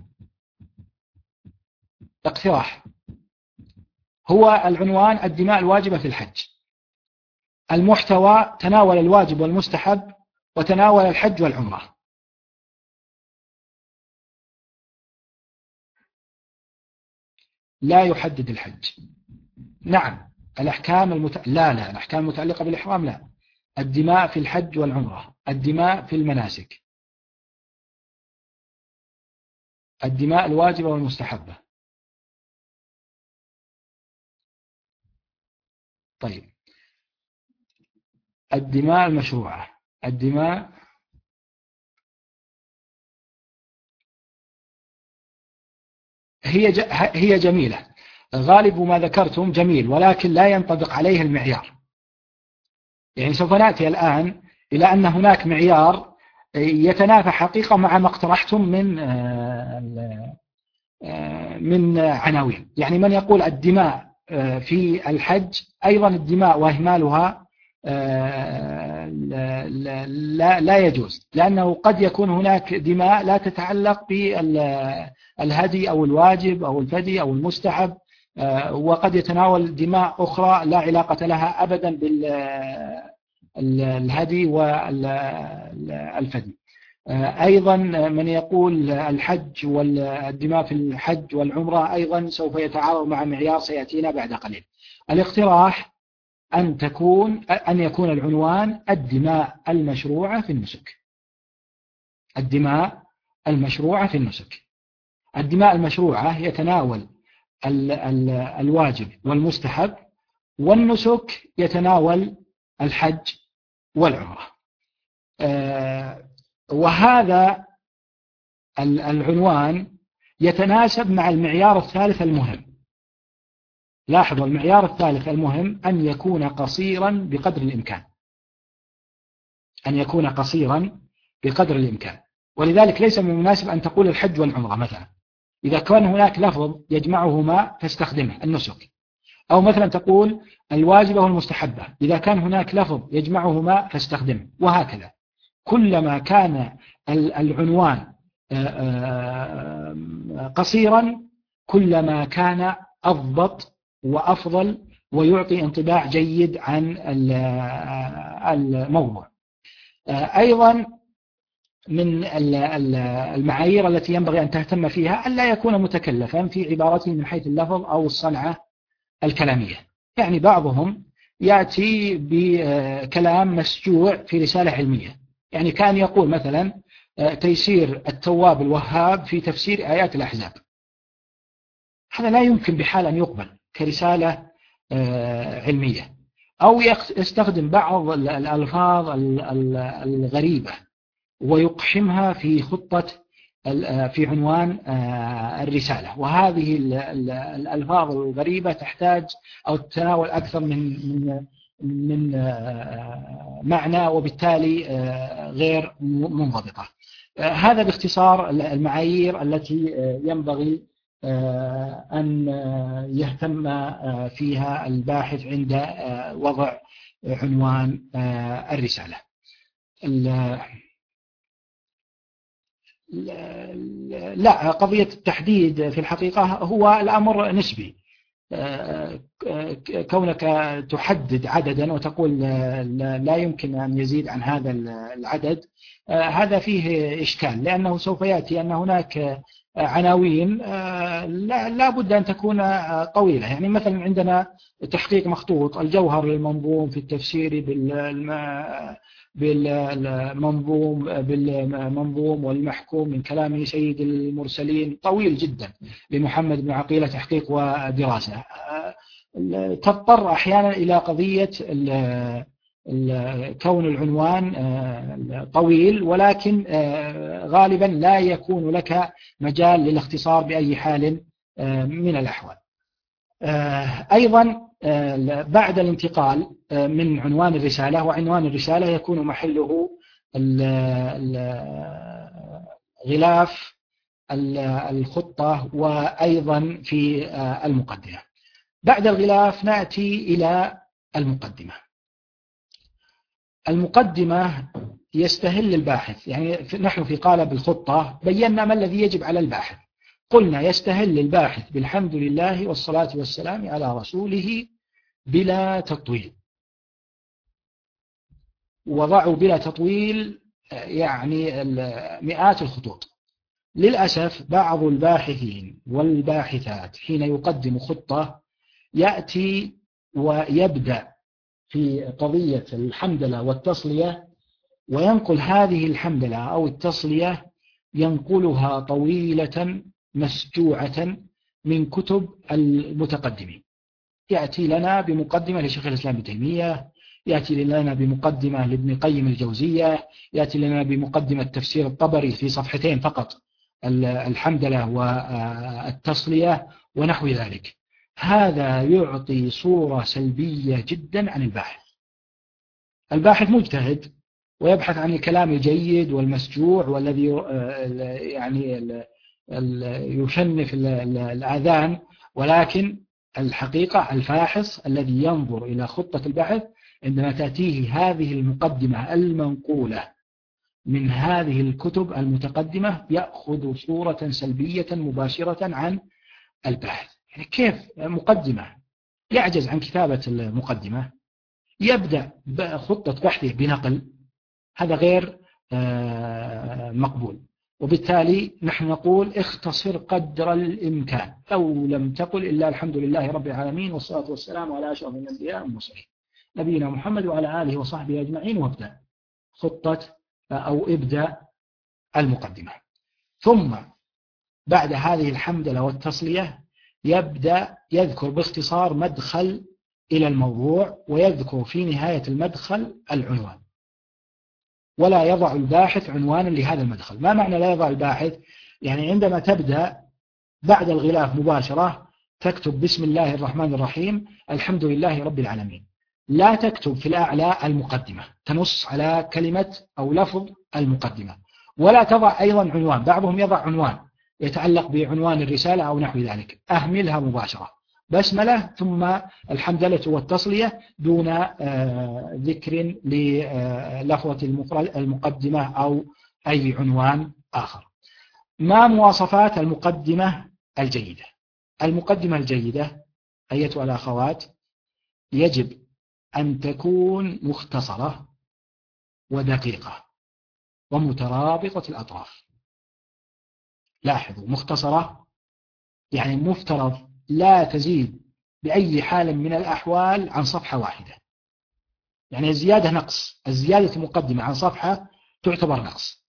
اقتراح هو العنوان الدماء الواجبة في الحج، المحتوى تناول الواجب والمستحب وتناول الحج والعمرة. لا يحدد الحج. نعم الأحكام المت... لا لا الأحكام المتعلقة بالإحرام لا. الدماء في الحج والعمرة، الدماء في المناسك، الدماء الواجبة والمستحبة. طيب الدماء المشروعة، الدماء هي هي جميلة، غالب ما ذكرتم جميل، ولكن لا ينطبق عليه المعيار. يعني سوف نأتي الآن إلى أن هناك معيار يتنافى حقيقة مع ما اقترحتم من من عناوين. يعني من يقول الدماء في الحج أيضا الدماء وإهمالها لا لا يجوز، لأنه قد يكون هناك دماء لا تتعلق بالهدي أو الواجب أو الفدي أو المستحب، وقد يتناول دماء أخرى لا علاقة لها أبدا بالهدي والفدي. أيضا من يقول الحج والدماء في الحج والعمرة أيضا سوف يتعارض مع معيار سيأتينا بعد قليل. الاقتراح أن تكون أن يكون العنوان الدماء المشروعة في النسك. الدماء المشروعة في النسك. الدماء المشروعة يتناول ال ال الواجب والمستحب، والنسك يتناول الحج والعمرة. آه وهذا العنوان يتناسب مع المعيار الثالث المهم. لاحظوا المعيار الثالث المهم أن يكون قصيرا بقدر الإمكان. أن يكون قصيرا بقدر الإمكان. ولذلك ليس من المناسب أن تقول الحج والعمرة مثلا. إذا كان هناك لفظ يجمعهما فاستخدمه النسك. أو مثلا تقول الواجبة والمستحبة، إذا كان هناك لفظ يجمعهما فاستخدمه، وهكذا. كلما كان العنوان قصيرا كلما كان أضبط وأفضل ويعطي انطباع جيد عن الموضوع. أيضا من المعايير التي ينبغي أن تهتم فيها ألا يكون متكلفا في عبارته من حيث اللفظ أو الصنعة الكلامية. يعني بعضهم يأتي بكلام مسجوع في رسالة علمية، يعني كان يقول مثلا تيسير التواب الوهاب في تفسير آيات الأحزاب. هذا لا يمكن بحال أن يقبل كرسالة علمية. أو يستخدم بعض الألفاظ الغريبة ويقحمها في خطة في عنوان الرسالة، وهذه الألفاظ الغريبة تحتاج أو تتناول أكثر من من من معنى، وبالتالي غير منضبطة. هذا باختصار المعايير التي ينبغي أن يهتم فيها الباحث عند وضع عنوان الرسالة. لا، قضية التحديد في الحقيقة هو الأمر نسبي. كونك تحدد عددا وتقول لا يمكن أن يزيد عن هذا العدد، هذا فيه إشكال، لأنه سوف يأتي أن هناك عناوين لا بد أن تكون طويلة. يعني مثلا عندنا تحقيق مخطوط الجوهر للمنظوم في التفسير بالمنظوم بالمنظوم والمحكوم من كلام سيد المرسلين، طويل جدا، لمحمد بن عقيلة تحقيق ودراسة. تضطر أحيانا إلى قضية كون العنوان طويل، ولكن غالبا لا يكون لك مجال للاختصار بأي حال من الأحوال. أيضا بعد الانتقال من عنوان الرسالة، وعنوان الرسالة يكون محله غلاف الخطة وأيضا في المقدمة. بعد الغلاف نأتي إلى المقدمة. المقدمة يستهل الباحث، يعني نحن في قالب الخطة بينا ما الذي يجب على الباحث. قلنا يستهل الباحث بالحمد لله والصلاة والسلام على رسوله بلا تطويل. وضعوا بلا تطويل يعني مئات الخطوط. للأسف بعض الباحثين والباحثات حين يقدم خطة يأتي ويبدأ في قضية الحمدلة والتصلية، وينقل هذه الحمدلة أو التصلية ينقلها طويلة مسجوعة من كتب المتقدمين. يأتي لنا بمقدمة لشيخ الإسلام ابن تيمية، يأتي لنا بمقدمة لابن قيم الجوزية، يأتي لنا بمقدمة تفسير الطبري في صفحتين فقط، الحمدلة والتصلية ونحو ذلك. هذا يعطي صورة سلبية جدا عن الباحث. الباحث مجتهد ويبحث عن الكلام الجيد والمسجوع والذي يعني يشنف الآذان، ولكن الحقيقة الفاحص الذي ينظر إلى خطة البحث عندما تأتيه هذه المقدمة المنقولة من هذه الكتب المتقدمة يأخذ صورة سلبية مباشرة عن البحث. يعني كيف مقدمة يعجز عن كتابة المقدمة يبدأ خطة بحثه بنقل، هذا غير مقبول. وبالتالي نحن نقول اختصر قدر الإمكان، أو لم تقل إلا الحمد لله رب العالمين والصلاة والسلام على أشرف الأنبياء والمرسلين نبينا محمد وعلى آله وصحبه أجمعين، وابدأ خطة أو ابدأ المقدمة. ثم بعد هذه الحمدلة والتصلية يبدأ يذكر باختصار مدخل إلى الموضوع، ويذكر في نهاية المدخل العنوان، ولا يضع الباحث عنوانا لهذا المدخل. ما معنى لا يضع الباحث؟ يعني عندما تبدأ بعد الغلاف مباشرة تكتب بسم الله الرحمن الرحيم الحمد لله رب العالمين، لا تكتب في الأعلى المقدمة، تنص على كلمة أو لفظ المقدمة، ولا تضع أيضا عنوان. بعضهم يضع عنوان يتعلق بعنوان الرسالة أو نحو ذلك، أهملها مباشرة، بسملة ثم الحمدلة والتصلية دون ذكر للفظة المقدمة أو أي عنوان آخر. ما مواصفات المقدمة الجيدة؟ المقدمة الجيدة أيتها الأخوات يجب أن تكون مختصرة ودقيقة ومترابطة الأطراف. لاحظوا، مختصرة يعني مفترض لا تزيد بأي حال من الأحوال عن صفحة واحدة، يعني الزيادة نقص، الزيادة المقدمة عن صفحة تعتبر نقص.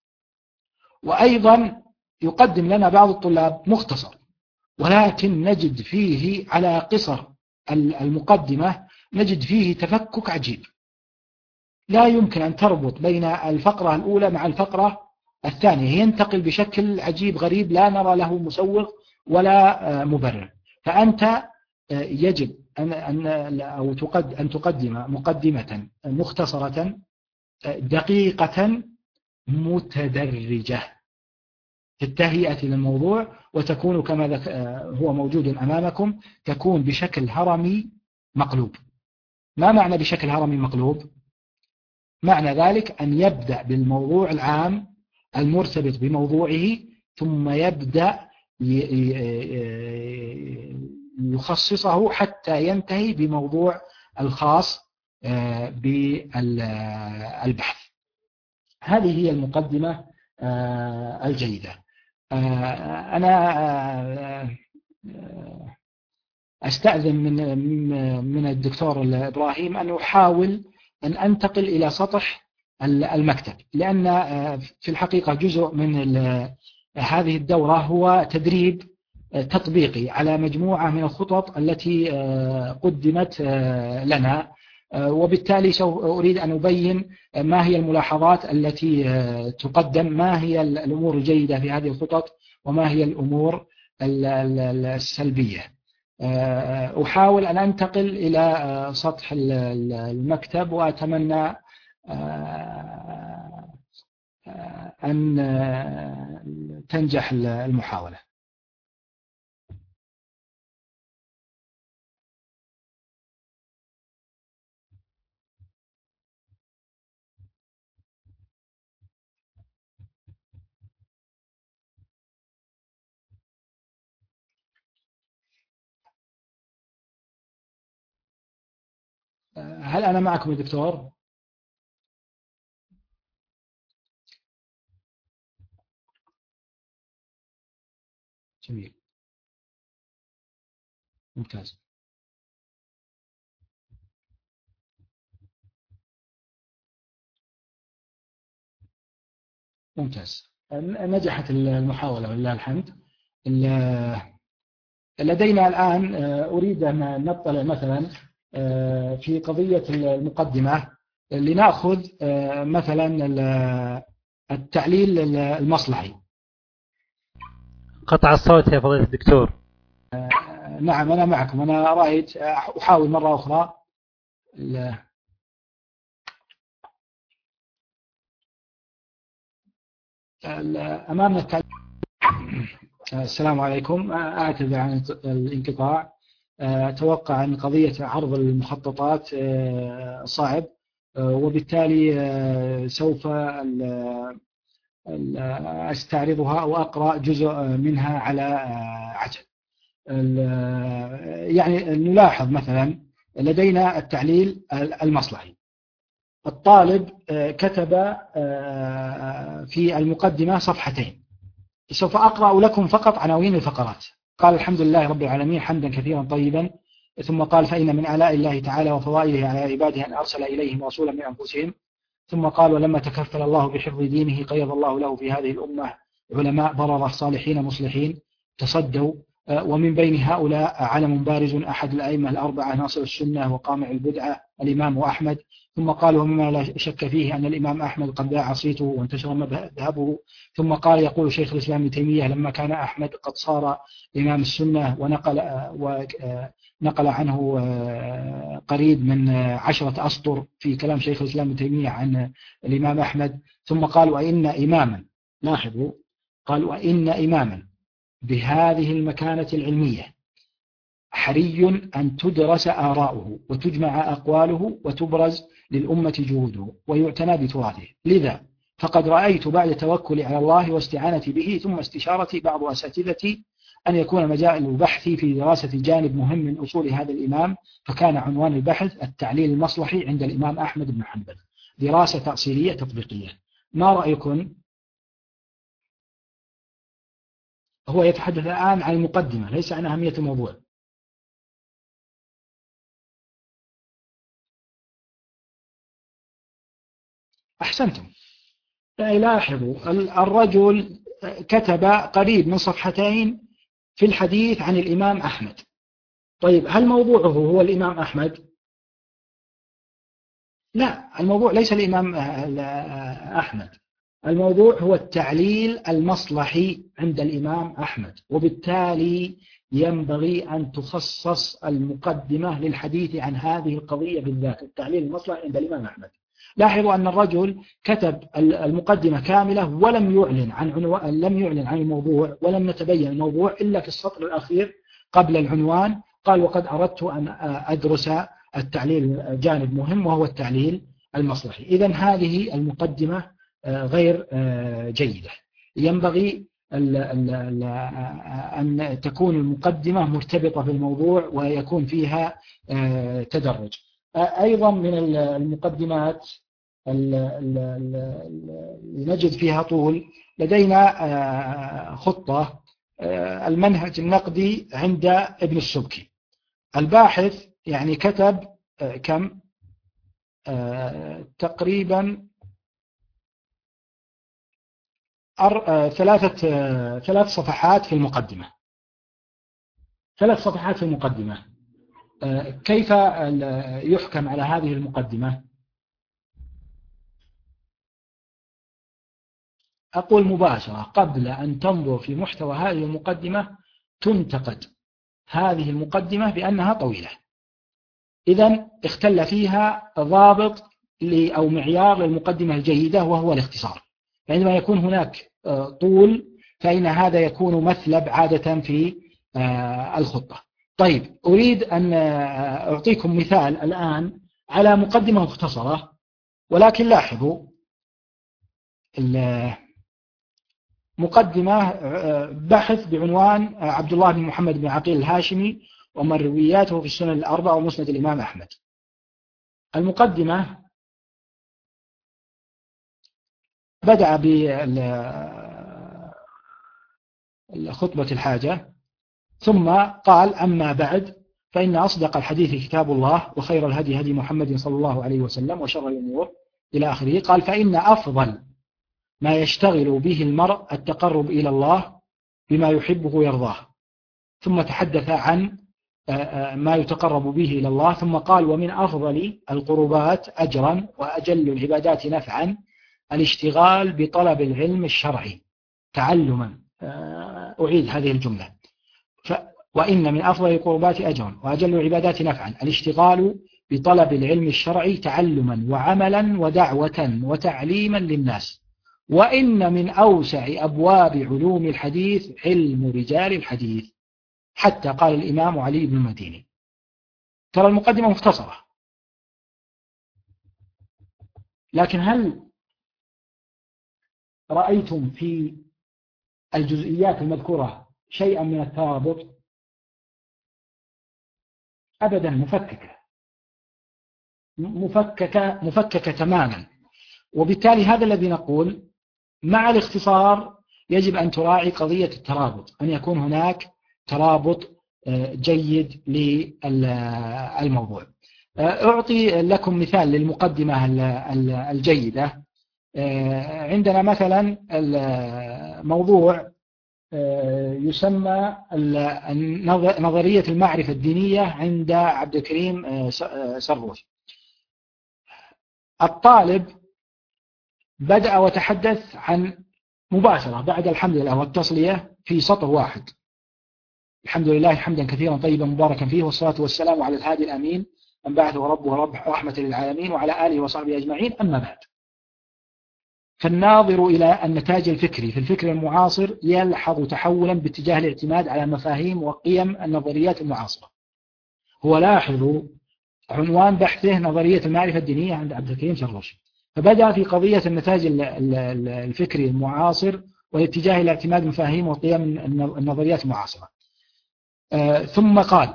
وأيضا يقدم لنا بعض الطلاب مختصر، ولكن نجد فيه على قصر المقدمة نجد فيه تفكك عجيب، لا يمكن أن تربط بين الفقرة الأولى مع الفقرة الثانية، ينتقل بشكل عجيب غريب لا نرى له مسوغ ولا مبرر. فأنت يجب أن أو تقد أن تقدم مقدمة مختصرة دقيقة متدرجة في التهيئة للموضوع، وتكون كما هو موجود أمامكم، تكون بشكل هرمي مقلوب. ما معنى بشكل هرمي مقلوب؟ معنى ذلك أن يبدأ بالموضوع العام المرتبط بموضوعه، ثم يبدأ يخصصه حتى ينتهي بموضوع الخاص بالبحث. هذه هي المقدمة الجيدة. أنا أستأذن من من الدكتور إبراهيم أن أحاول أن أنتقل إلى سطح المكتب، لأن في الحقيقة جزء من هذه الدورة هو تدريب تطبيقي على مجموعة من الخطط التي قدمت لنا، وبالتالي سوف أريد أن أبين ما هي الملاحظات التي تقدم، ما هي الأمور الجيدة في هذه الخطط، وما هي الأمور السلبية. أحاول أن أنتقل إلى سطح المكتب، وأتمنى أن تنجح المحاولة. هل أنا معكم يا دكتور؟ جميل، ممتاز. ممتاز، نجحت المحاولة ولله الحمد. لدينا الآن أريد أن نطلع مثلا في قضية المقدمة، لنأخذ مثلا التعليل المصلحي. قطع الصوت يا فضيلة الدكتور. نعم أنا معكم، أنا رأيت أحاول مرة أخرى. أمامنا التعليق. السلام عليكم، أعتذر عن الانقطاع. أتوقع أن قضية عرض المخططات صعب، وبالتالي سوف أستعرضها أو أقرأ جزء منها على عجل. يعني نلاحظ مثلا لدينا التعليل المصلحي. الطالب كتب في المقدمة صفحتين، سوف أقرأ لكم فقط عناوين الفقرات. قال: الحمد لله رب العالمين حمدا كثيرا طيبا. ثم قال: فإن من آلاء الله تعالى وفضائله على عباده أن أرسل إليهم رسولا من أنفسهم. ثم قال: ولما تكفل الله بحفظ دينه قيض الله له في هذه الأمة علماء بررة صالحين مصلحين تصدوا، ومن بين هؤلاء علم بارز أحد الأئمة الأربعة ناصر السنة وقامع البدعة الإمام أحمد. ثم قال: ومما لا شك فيه أن الإمام أحمد قد باع صيته وانتشر مذهبه. ثم قال: يقول شيخ الإسلام ابن تيمية: لما كان أحمد قد صار إمام السنة ونقل ونقل عنه قريب من عشرة أسطر في كلام شيخ الإسلام ابن تيمية عن الإمام أحمد. ثم قال: وإن إماما، لاحظوا، قال: وإن إماما بهذه المكانة العلمية حري أن تدرس آراؤه وتجمع أقواله وتبرز للأمة جهوده ويعتنى بتراثه. لذا فقد رأيت بعد توكلي على الله واستعانتي به ثم استشارتي بعض أساتذتي أن يكون مجال بحثي في دراسة جانب مهم من أصول هذا الإمام، فكان عنوان البحث التعليل المصلحي عند الإمام أحمد بن حنبل، دراسة تأصيلية تطبيقية. ما رأيكم؟ هو يتحدث الآن عن المقدمة ليس عن أهمية الموضوع. أحسنتم. لاحظوا الرجل كتب قريب من صفحتين في الحديث عن الإمام أحمد. طيب هل موضوعه هو الإمام أحمد؟ لا، الموضوع ليس الإمام أحمد، الموضوع هو التعليل المصلحي عند الإمام أحمد، وبالتالي ينبغي أن تخصص المقدمة للحديث عن هذه القضية بالذات، التعليل المصلحي عند الإمام أحمد. لاحظوا أن الرجل كتب المقدمة كاملة ولم يعلن عن عنوان، لم يعلن عن الموضوع ولم نتبين الموضوع إلا في السطر الأخير قبل العنوان. قال: وقد أردت أن أدرس التعليل جانب مهم وهو التعليل المصلحي. إذن هذه المقدمة غير جيدة. ينبغي أن تكون المقدمة مرتبطة بالموضوع ويكون فيها تدرج. أيضا من المقدمات نجد فيها طول. لدينا خطة المنهج النقدي عند ابن السبكي. الباحث يعني كتب كم تقريبا ثلاثة ثلاث صفحات في المقدمة، ثلاث صفحات في المقدمة. كيف يحكم على هذه المقدمة؟ أقول مباشرة قبل أن تنظر في محتوى هذه المقدمة تنتقد هذه المقدمة بأنها طويلة. إذن اختل فيها ضابط أو معيار للمقدمة الجيدة وهو الاختصار. عندما يكون هناك طول فإن هذا يكون مثلب عادة في الخطة. طيب أريد أن أعطيكم مثال الآن على مقدمة مختصرة، ولكن لاحظوا مقدمة بحث بعنوان عبد الله بن محمد بن عقيل الهاشمي ومروياته في السنن الأربعة ومسند الإمام أحمد. المقدمة بدأ بخطبة الحاجة ثم قال: أما بعد فإن أصدق الحديث كتاب الله وخير الهدي هدي محمد صلى الله عليه وسلم وشر الأمور إلى آخره. قال: فإن أفضل ما يشتغل به المرء التقرب إلى الله بما يحبه ويرضاه. ثم تحدث عن ما يتقرب به إلى الله، ثم قال: ومن أفضل القربات أجرا وأجل العبادات نفعا الاشتغال بطلب العلم الشرعي تعلما. أعيد هذه الجملة: وإن من أفضل القربات أجرا وأجل العبادات نفعا الاشتغال بطلب العلم الشرعي تعلما وعملا ودعوة وتعليما للناس. وإن من أوسع أبواب علوم الحديث علم رجال الحديث، حتى قال الإمام علي بن المديني. ترى المقدمة مختصرة، لكن هل رأيتم في الجزئيات المذكورة شيئا من الترابط؟ أبدا، مفككة مفككة مفككة تماما. وبالتالي هذا الذي نقول، مع الاختصار يجب أن تراعي قضية الترابط، أن يكون هناك ترابط جيد للموضوع. أعطي لكم مثال للمقدمة الجيدة. عندنا مثلا الموضوع يسمى نظرية المعرفة الدينية عند عبد الكريم سروش. الطالب بدأ وتحدث عن مباشرة بعد الحمد لله والتصلية في سطر واحد: الحمد لله حمدا كثيرا طيبا مباركا فيه، والصلاة والسلام على الهادي الأمين من بعثه ربه رب رحمة للعالمين وعلى آله وصحبه أجمعين، أما بعد. فالناظر إلى النتاج الفكري في الفكر المعاصر يلحظ تحولا باتجاه الاعتماد على مفاهيم وقيم النظريات المعاصرة. هو لاحظوا عنوان بحثه نظرية المعرفة الدينية عند عبد الكريم سروش، فبدأ في قضية النتاج الفكري المعاصر والاتجاه إلى اعتماد مفاهيم وقيم النظريات المعاصرة. ثم قال: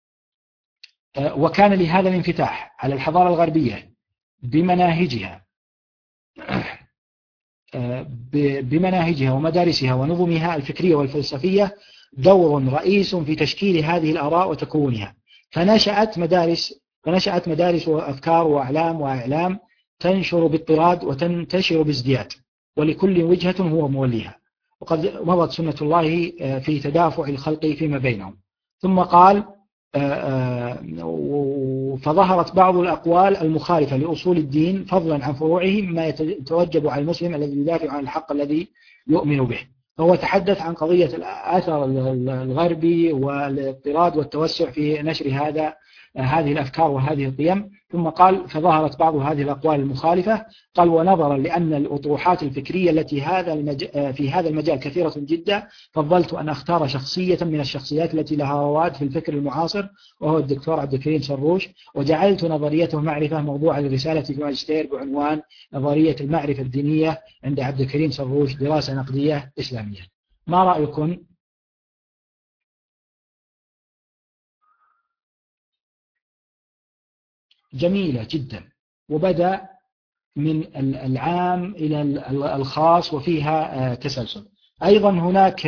وكان لهذا الانفتاح على الحضارة الغربية بمناهجها بمناهجها ومدارسها ونظمها الفكرية والفلسفية دور رئيس في تشكيل هذه الآراء وتكونها، فنشأت مدارس فنشأت مدارس وأفكار وأعلام وأعلام تنشر باضطراد وتنتشر بازدياد، ولكل وجهة هو موليها، وقد مضت سنة الله في تدافع الخلق فيما بينهم. ثم قال: فظهرت بعض الأقوال المخالفة لأصول الدين فضلا عن فروعه مما يتوجب على المسلم الذي يدافع عن الحق الذي يؤمن به. فهو تحدث عن قضية الأثر الغربي والاضطراد والتوسع في نشر هذا هذه الأفكار وهذه القيم. ثم قال: فظهرت بعض هذه الأقوال المخالفة، قال: ونظرا لأن الأطروحات الفكرية التي هذا المج... في هذا المجال كثيرة جدا، فضلت أن أختار شخصية من الشخصيات التي لها رواد في الفكر المعاصر، وهو الدكتور عبد الكريم سروش، وجعلت نظريته معرفة موضوع الرسالة في الماجستير بعنوان نظرية المعرفة الدينية عند عبد الكريم سروش، دراسة نقدية إسلامية. ما رأيكم؟ جميلة جدا، وبدأ من العام إلى الخاص وفيها تسلسل. أيضا هناك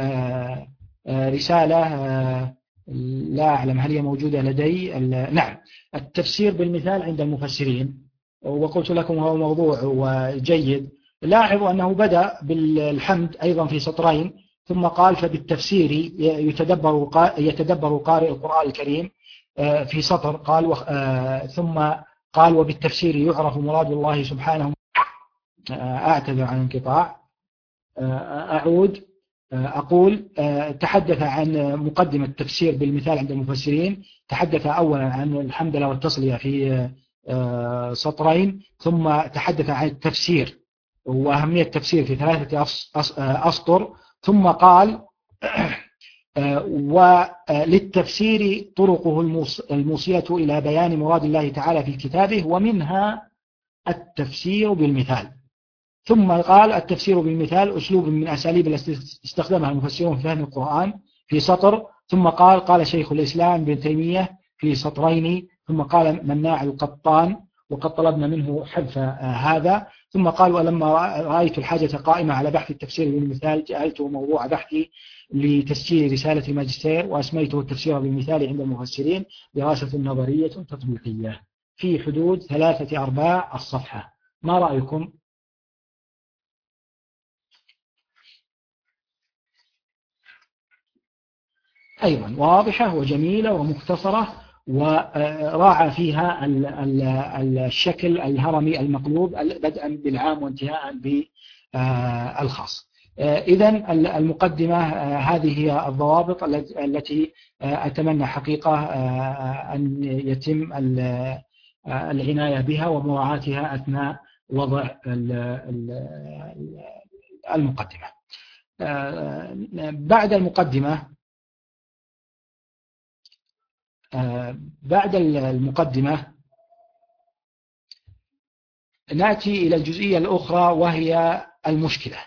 رسالة لا أعلم هل هي موجودة لدي، نعم، التفسير بالمثال عند المفسرين، وقلت لكم هو موضوع جيد. لاحظوا أنه بدأ بالحمد أيضا في سطرين، ثم قال: فبالتفسير يتدبر يتدبر قارئ القرآن الكريم في سطر، قال وخ... ثم قال: وبالتفسير يعرف مراد الله سبحانه. أعتذر عن انقطاع، أعود أقول: تحدث عن مقدمة التفسير بالمثال عند المفسرين، تحدث أولا عن الحمد لله والتصلية في سطرين، ثم تحدث عن التفسير وأهمية التفسير في ثلاثة أسطر، ثم قال: وللتفسير طرقه الموصية إلى بيان مراد الله تعالى في كتابه، ومنها التفسير بالمثال. ثم قال: التفسير بالمثال أسلوب من أساليب التي استخدمها المفسرون في فهم القرآن في سطر. ثم قال: قال شيخ الإسلام ابن تيمية في سطرين. ثم قال مناع القطان، وقد طلبنا منه حذف هذا. ثم قال: ولما رأيت الحاجة قائمة على بحث التفسير بالمثال جعلته موضوع بحثي لتسجيل رسالة الماجستير، وأسميته التفسير بالمثال عند المفسرين، دراسة نظرية تطبيقية، في حدود ثلاثة أرباع الصفحة. ما رأيكم؟ أيضا واضحة وجميلة ومختصرة، وراعى فيها الشكل الهرمي المقلوب بدءا بالعام وانتهاء بالخاص. إذن المقدمة هذه هي الضوابط التي أتمنى حقيقة أن يتم العناية بها ومراعاتها أثناء وضع المقدمة. بعد المقدمة بعد المقدمة نأتي إلى الجزئية الأخرى وهي المشكلة.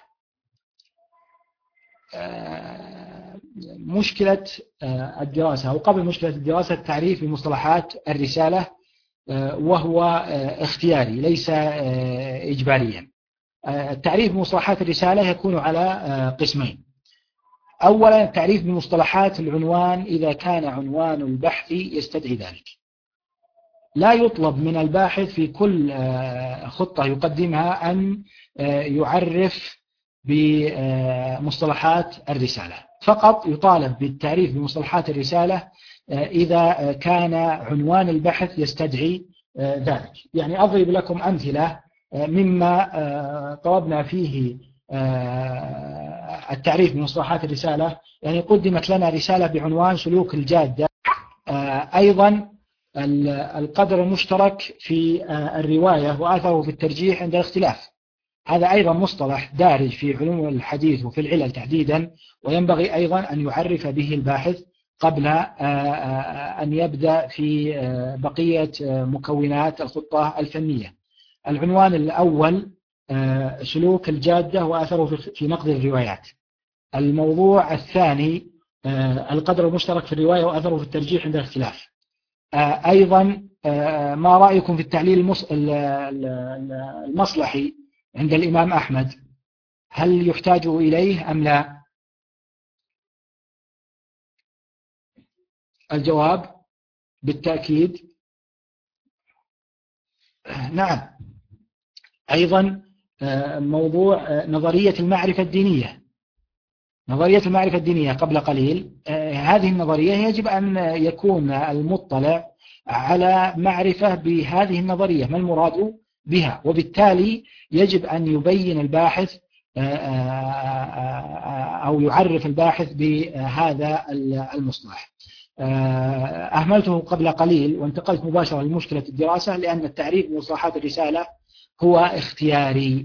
مشكلة الدراسة، أو قبل مشكلة الدراسة التعريف بمصطلحات الرسالة، وهو اختياري ليس إجباريا. التعريف بمصطلحات الرسالة يكون على قسمين. أولا التعريف بمصطلحات العنوان إذا كان عنوان البحث يستدعي ذلك. لا يطلب من الباحث في كل خطة يقدمها أن يعرف بمصطلحات الرسالة، فقط يطالب بالتعريف بمصطلحات الرسالة إذا كان عنوان البحث يستدعي ذلك. يعني أضرب لكم أمثلة مما طلبنا فيه التعريف بمصطلحات الرسالة. يعني قدمت لنا رسالة بعنوان سلوك الجادة. أيضا القدر المشترك في الرواية وآثره في الترجيح عند الاختلاف، هذا أيضا مصطلح دارج في علوم الحديث وفي العلل تحديدا، وينبغي أيضا أن يعرف به الباحث قبل أن يبدأ في بقية مكونات الخطة الفنية. العنوان الأول سلوك الجادة وآثره في نقد الروايات. الموضوع الثاني القدر المشترك في الرواية وآثره في الترجيح عند الاختلاف. أيضا ما رأيكم في التعليل المصلحي عند الإمام أحمد؟ هل يحتاج إليه أم لا؟ الجواب بالتأكيد نعم. أيضا موضوع نظرية المعرفة الدينية. نظرية المعرفة الدينية قبل قليل، هذه النظرية يجب أن يكون المطلع على معرفة بهذه النظرية ما المراد بها، وبالتالي يجب أن يبين الباحث أو يعرف الباحث بهذا المصطلح. أهملته قبل قليل وانتقلت مباشرة لمشكلة الدراسة، لأن التعريف بمصطلحات الرسالة هو اختياري،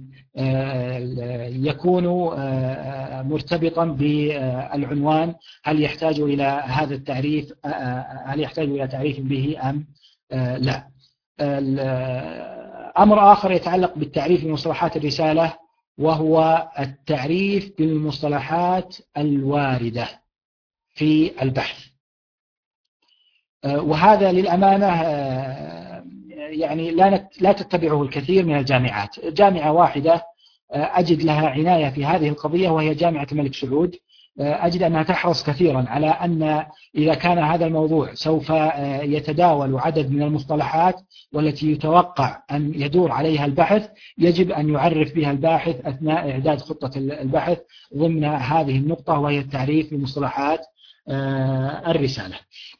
يكون مرتبطا بالعنوان. هل يحتاج إلى هذا التعريف، هل يحتاج إلى تعريف به أم لا؟ أمر آخر يتعلق بالتعريف بمصطلحات الرسالة، وهو التعريف بالمصطلحات الواردة في البحث. وهذا للأمانة يعني لا لا تتبعه الكثير من الجامعات. جامعة واحدة أجد لها عناية في هذه القضية وهي جامعة الملك سعود. أجد أنها تحرص كثيرا على أن إذا كان هذا الموضوع سوف يتداول عدد من المصطلحات والتي يتوقع أن يدور عليها البحث، يجب أن يعرف بها الباحث أثناء إعداد خطة البحث ضمن هذه النقطة، وهي التعريف بمصطلحات الرسالة.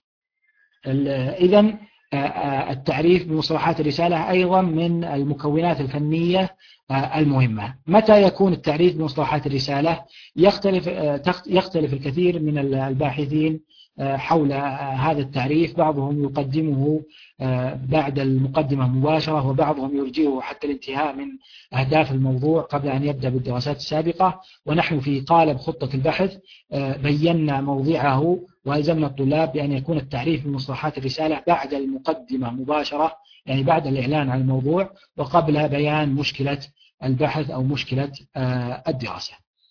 إذن التعريف بمصطلحات الرسالة أيضا من المكونات الفنية المهمة. متى يكون التعريف بمصطلحات الرسالة؟ يختلف يختلف الكثير من الباحثين حول هذا التعريف. بعضهم يقدمه بعد المقدمة مباشرة، وبعضهم يرجئه حتى الانتهاء من أهداف الموضوع قبل أن يبدأ بالدراسات السابقة. ونحن في قالب خطة البحث بينا موضعه وألزمنا الطلاب بأن يكون التعريف بمصطلحات الرسالة بعد المقدمة مباشرة، يعني بعد الإعلان عن الموضوع وقبل بيان مشكلة البحث أو مشكلة الدراسة.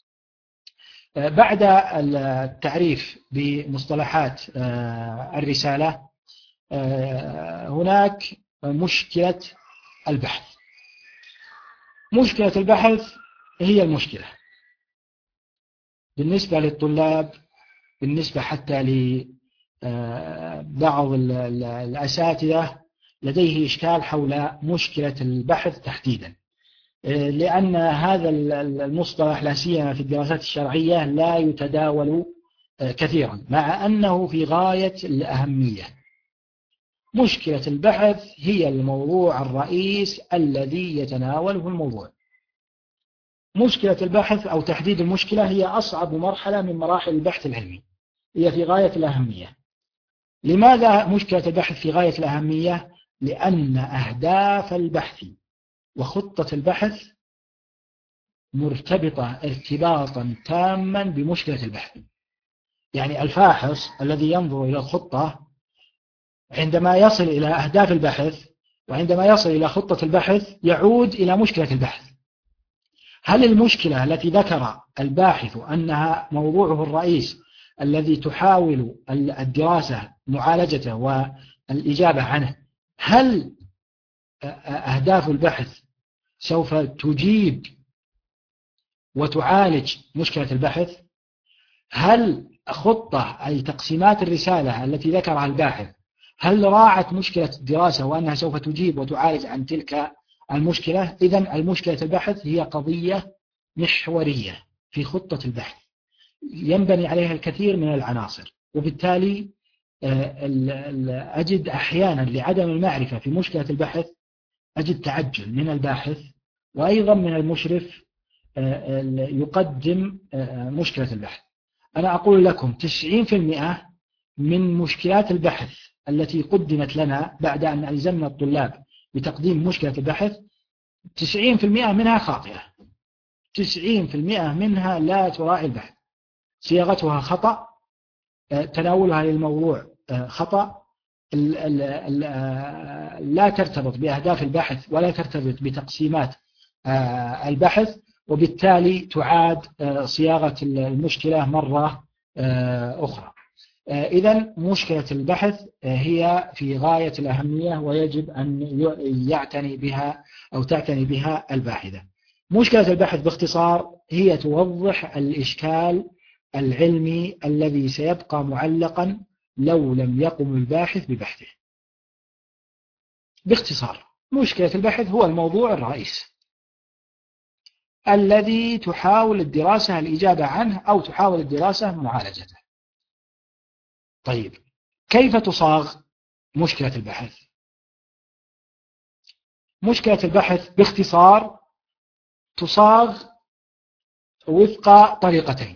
بعد التعريف بمصطلحات الرسالة هناك مشكلة البحث. مشكلة البحث هي المشكلة بالنسبة للطلاب، بالنسبة حتى لبعض الأساتذة لديه إشكال حول مشكلة البحث تحديدا، لأن هذا المصطلح لا سيما في الدراسات الشرعية لا يتداول كثيرا، مع أنه في غاية الأهمية. مشكلة البحث هي الموضوع الرئيس الذي يتناوله الموضوع. مشكلة البحث أو تحديد المشكلة هي أصعب مرحلة من مراحل البحث العلمي، هي في غاية الأهمية. لماذا مشكلة البحث في غاية الأهمية؟ لأن أهداف البحث وخطة البحث مرتبطة ارتباطا تاما بمشكلة البحث. يعني الفاحص الذي ينظر إلى الخطة عندما يصل إلى أهداف البحث وعندما يصل إلى خطة البحث يعود إلى مشكلة البحث. هل المشكلة التي ذكر الباحث أنها موضوعه الرئيس الذي تحاول الدراسة معالجته والإجابة عنه، هل أهداف البحث سوف تجيب وتعالج مشكلة البحث؟ هل خطة أي تقسيمات الرسالة التي ذكرها الباحث هل راعت مشكلة الدراسة وأنها سوف تجيب وتعالج عن تلك المشكلة؟ إذن المشكلة البحث هي قضية محورية في خطة البحث ينبني عليها الكثير من العناصر، وبالتالي أجد أحيانا لعدم المعرفة في مشكلة البحث أجد تعجل من الباحث وأيضا من المشرف يقدم مشكلة البحث. أنا أقول لكم تسعين بالمئة من مشكلات البحث التي قدمت لنا بعد أن ألزمنا الطلاب بتقديم مشكلة البحث تسعين بالمئة منها خاطئة، تسعين بالمئة منها لا تراعي البحث، صياغتها خطأ، تناولها للموضوع خطأ، لا ترتبط بأهداف البحث ولا ترتبط بتقسيمات البحث، وبالتالي تعاد صياغة المشكلة مرة أخرى. إذن مشكلة البحث هي في غاية الأهمية ويجب أن يعتني بها أو تعتني بها الباحثة. مشكلة البحث باختصار هي توضح الإشكال العلمي الذي سيبقى معلقا لو لم يقم الباحث ببحثه. باختصار مشكلة البحث هو الموضوع الرئيس الذي تحاول الدراسة الإجابة عنه أو تحاول الدراسة معالجته. طيب كيف تصاغ مشكلة البحث؟ مشكلة البحث باختصار تصاغ وفق طريقتين،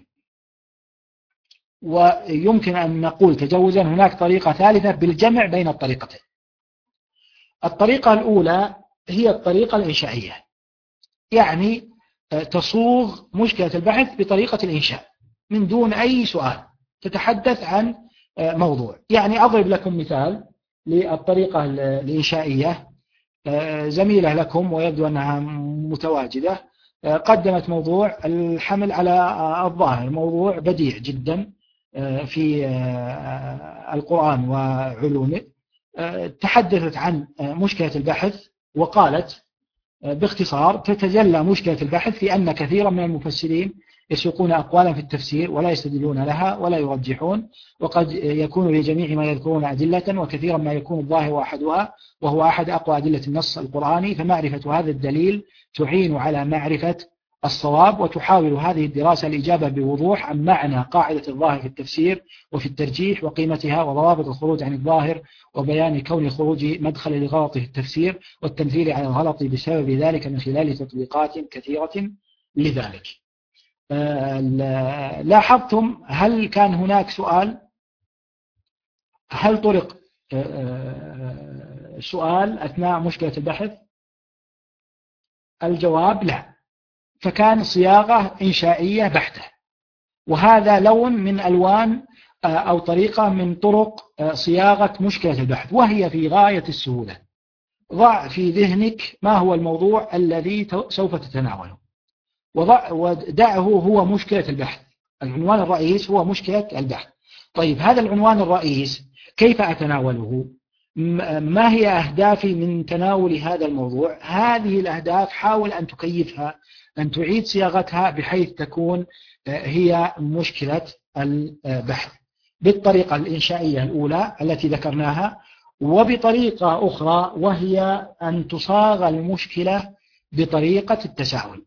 ويمكن أن نقول تجوزا هناك طريقة ثالثة بالجمع بين الطريقتين. الطريقة الأولى هي الطريقة الإنشائية، يعني تصوغ مشكلة البحث بطريقة الإنشاء من دون أي سؤال، تتحدث عن موضوع. يعني أضرب لكم مثال للطريقة الإنشائية. زميلة لكم ويبدو أنها متواجدة قدمت موضوع الحمل على الظاهر، موضوع بديع جدا في القرآن وعلومه. تحدثت عن مشكلة البحث وقالت باختصار تتجلى مشكلة البحث في أن كثيرا من المفسرين يسوقون أقوالا في التفسير ولا يستدلون لها ولا يرجحون، وقد يكون لجميع ما يذكرون أدلة، وكثيرا ما يكون الظاهر أحدها وهو أحد أقوى أدلة النص القرآني، فمعرفة هذا الدليل تعين على معرفة الصواب، وتحاول هذه الدراسة الإجابة بوضوح عن معنى قاعدة الظاهر في التفسير وفي الترجيح وقيمتها وضوابط الخروج عن الظاهر وبيان كون الخروج مدخل لغلط في التفسير والتمثيل على الغلط بسبب ذلك من خلال تطبيقات كثيرة لذلك. لاحظتم هل كان هناك سؤال؟ هل طرق سؤال أثناء مشكلة البحث؟ الجواب لا، فكان صياغة إنشائية بحتة، وهذا لون من ألوان أو طريقة من طرق صياغة مشكلة البحث، وهي في غاية السهولة. ضع في ذهنك ما هو الموضوع الذي سوف تتناوله ودعه هو مشكلة البحث. العنوان الرئيس هو مشكلة البحث. طيب هذا العنوان الرئيس كيف أتناوله؟ ما هي أهدافي من تناول هذا الموضوع؟ هذه الأهداف حاول أن تكيفها، أن تعيد صياغتها بحيث تكون هي مشكلة البحث بالطريقة الإنشائية الأولى التي ذكرناها، وبطريقة أخرى وهي أن تصاغ المشكلة بطريقة التساؤل.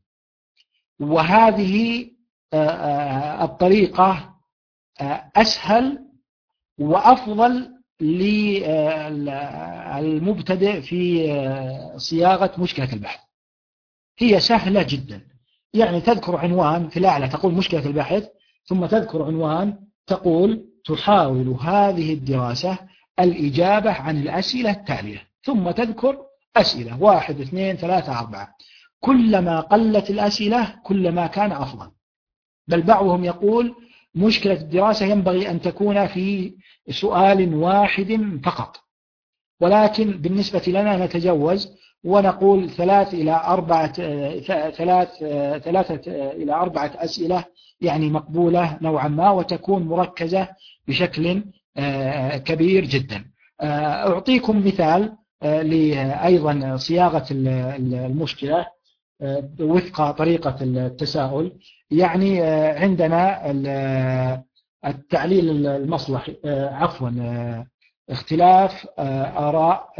وهذه الطريقة أسهل وأفضل للمبتدئ في صياغة مشكلة البحث. هي سهلة جدا، يعني تذكر عنوان في الأعلى تقول مشكلة البحث، ثم تذكر عنوان تقول تحاول هذه الدراسة الإجابة عن الأسئلة التالية، ثم تذكر أسئلة واحد اثنين ثلاثة أربعة، كلما قلت الأسئلة كلما كان أفضل. بل بعضهم يقول مشكلة الدراسة ينبغي أن تكون في سؤال واحد فقط، ولكن بالنسبة لنا نتجوز ونقول ثلاث إلى أربعة ثلاث ثلاثة إلى أربعة أسئلة يعني مقبولة نوعا ما، وتكون مركزة بشكل كبير جدا. أعطيكم مثال لأيضا صياغة المشكلة وفق طريقة التساؤل. يعني عندنا التعليل المصلحي، عفوا اختلاف آراء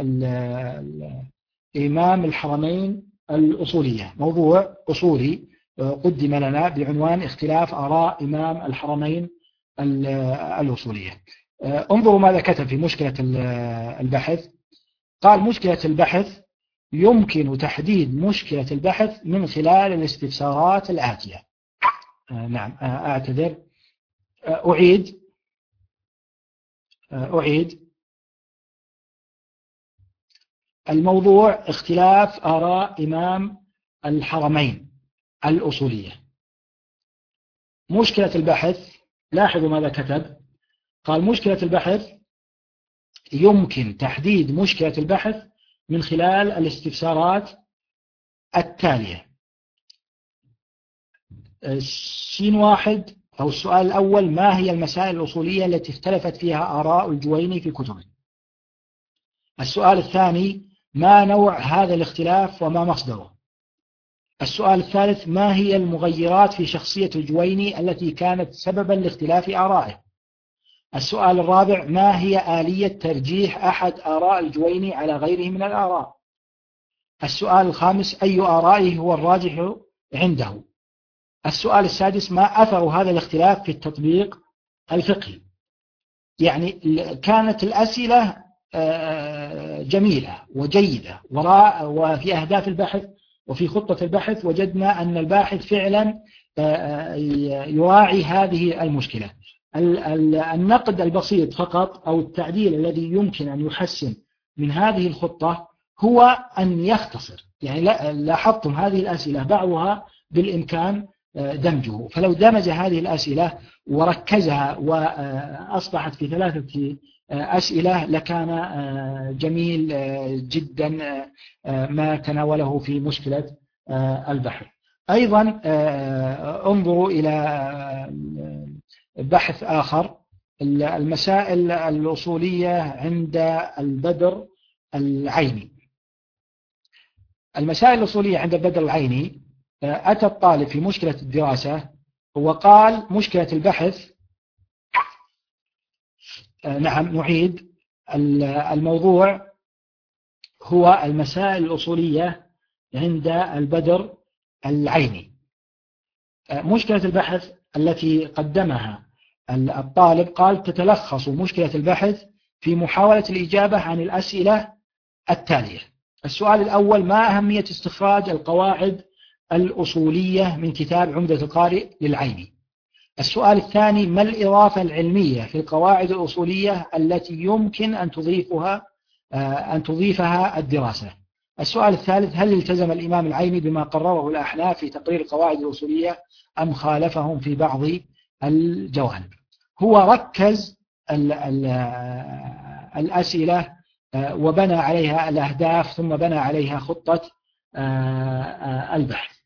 إمام الحرمين الأصولية، موضوع أصولي قدم لنا بعنوان اختلاف آراء إمام الحرمين الأصولية. انظروا ماذا كتب في مشكلة البحث. قال مشكلة البحث يمكن تحديد مشكلة البحث من خلال الاستفسارات الآتية. نعم أعتذر أعيد أعيد الموضوع اختلاف آراء إمام الحرمين الأصولية. مشكلة البحث، لاحظوا ماذا كتب. قال مشكلة البحث يمكن تحديد مشكلة البحث من خلال الاستفسارات التالية. سين واحد أو السؤال الأول: ما هي المسائل الأصولية التي اختلفت فيها آراء الجويني في كتبه؟ السؤال الثاني: ما نوع هذا الاختلاف وما مصدره؟ السؤال الثالث: ما هي المغيرات في شخصية الجويني التي كانت سببا لاختلاف آرائه؟ السؤال الرابع: ما هي آلية ترجيح أحد آراء الجويني على غيره من الآراء؟ السؤال الخامس: أي آرائه هو الراجح عنده؟ السؤال السادس: ما أثر هذا الاختلاف في التطبيق الفقهي؟ يعني كانت الأسئلة جميلة وجيدة وراء وفي أهداف البحث وفي خطة البحث وجدنا أن الباحث فعلا يراعي هذه المشكلة. النقد البسيط فقط أو التعديل الذي يمكن أن يحسن من هذه الخطة هو أن يختصر. يعني لاحظتم هذه الأسئلة بعضها بالإمكان دمجه، فلو دمج هذه الأسئلة وركزها وأصبحت في ثلاثة أسئلة لكان جميل جدا ما تناوله في مشكلة البحث. أيضا انظروا إلى بحث آخر: المسائل الأصولية عند البدر العيني. المسائل الأصولية عند البدر العيني، أتى الطالب في مشكلة الدراسة وقال مشكلة البحث، نعم نعيد الموضوع هو المسائل الأصولية عند البدر العيني. مشكلة البحث التي قدمها الطالب قال تتلخص مشكلة البحث في محاولة الإجابة عن الأسئلة التالية. السؤال الأول: ما أهمية استخراج القواعد الأصولية من كتاب عمدة القارئ للعيني؟ السؤال الثاني: ما الإضافة العلمية في القواعد الأصولية التي يمكن أن تضيفها أن تضيفها الدراسة؟ السؤال الثالث: هل التزم الإمام العيني بما قرره الأحناف في تقرير القواعد الأصولية أم خالفهم في بعض الجوانب؟ هو ركز ال ال الأسئلة وبنى عليها الأهداف ثم بنى عليها خطة البحث.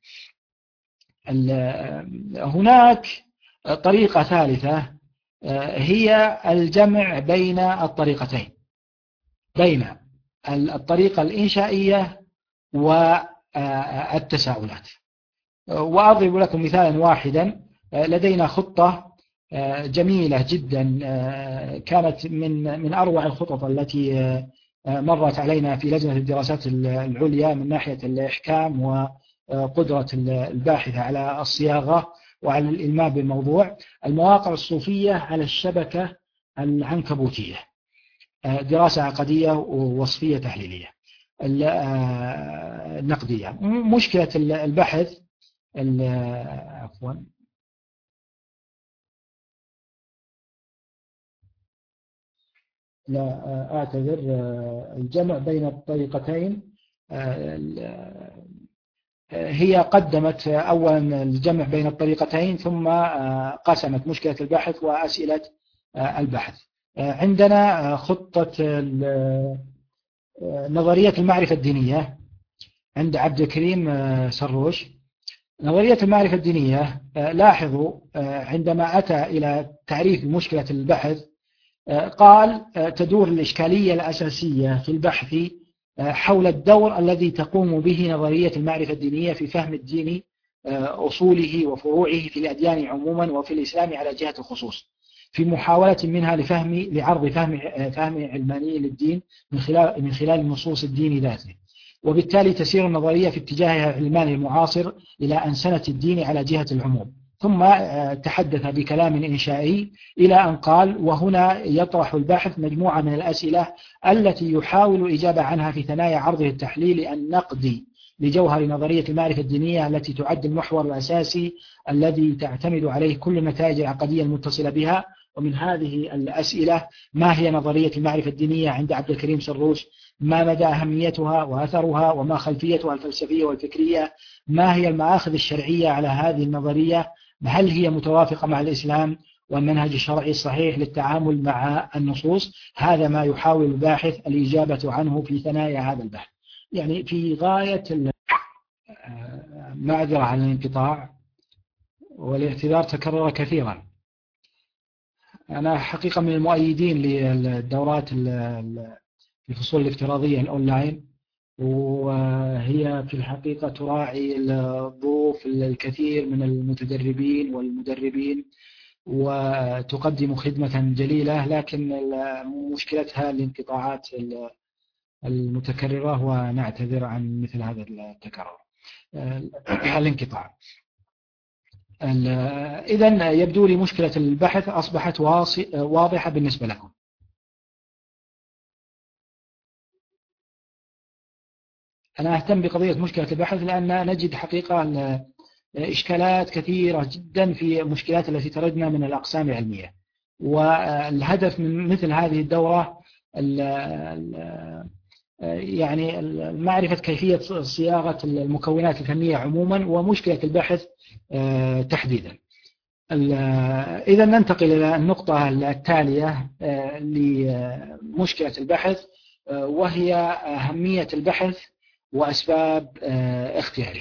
هناك طريقة ثالثة هي الجمع بين الطريقتين، بين الطريقة الإنشائية والتساؤلات. وأضرب لكم مثالا واحدا. لدينا خطة جميلة جدا كانت من من أروع الخطط التي مرت علينا في لجنة الدراسات العليا من ناحية الإحكام وقدرة الباحث على الصياغة وعلى الإلمام بالموضوع: المواقع الصوفية على الشبكة العنكبوتية، دراسة عقدية ووصفية تحليلية النقدية. مشكلة البحث عفوا لا أعتذر الجمع بين الطريقتين هي قدمت أولا الجمع بين الطريقتين ثم قسمت مشكلة البحث وأسئلة البحث. عندنا خطة نظرية المعرفة الدينية عند عبد الكريم سروش. نظرية المعرفة الدينية لاحظوا عندما أتى إلى تعريف مشكلة البحث قال تدور الإشكالية الأساسية في البحث حول الدور الذي تقوم به نظرية المعرفة الدينية في فهم الدين أصوله وفروعه في الأديان عموما وفي الإسلام على جهة الخصوص، في محاولة منها لفهم لعرض فهم فهم علماني للدين من خلال من خلال نصوص الدين ذاته، وبالتالي تسير النظرية في اتجاهها العلماني المعاصر إلى أنسنة الدين على جهة العموم. ثم تحدث بكلام إنشائي إلى أن قال: وهنا يطرح الباحث مجموعة من الأسئلة التي يحاول الإجابة عنها في ثنايا عرضه التحليلي النقدي لجوهر نظرية المعرفة الدينية التي تعد المحور الأساسي الذي تعتمد عليه كل النتائج العقدية المتصلة بها. ومن هذه الأسئلة: ما هي نظرية المعرفة الدينية عند عبد الكريم سروش؟ ما مدى أهميتها وأثرها وما خلفيتها الفلسفية والفكرية؟ ما هي المآخذ الشرعية على هذه النظرية؟ هل هي متوافقة مع الإسلام والمنهج الشرعي الصحيح للتعامل مع النصوص؟ هذا ما يحاول الباحث الإجابة عنه في ثنايا هذا البحث. يعني في غاية معذرة عن الانقطاع والاعتذار تكرر كثيرا. أنا حقيقة من المؤيدين للدورات الفصول الافتراضية الأونلاين، وهي في الحقيقة تراعي الظروف الكثير من المتدربين والمدربين وتقدم خدمة جليلة، لكن مشكلتها الانقطاعات المتكررة ونعتذر عن مثل هذا التكرر الانقطاع. إذن يبدو لي مشكلة البحث أصبحت واضحة بالنسبة لكم. أنا أهتم بقضية مشكلة البحث لأن نجد حقيقة إشكالات كثيرة جدا في مشكلات التي تردنا من الأقسام العلمية، والهدف من مثل هذه الدورة يعني معرفة كيفية صياغة المكونات الفنية عموما ومشكلة البحث تحديدا. إذا ننتقل إلى النقطة التالية لمشكلة البحث، وهي أهمية البحث وأسباب اختياره.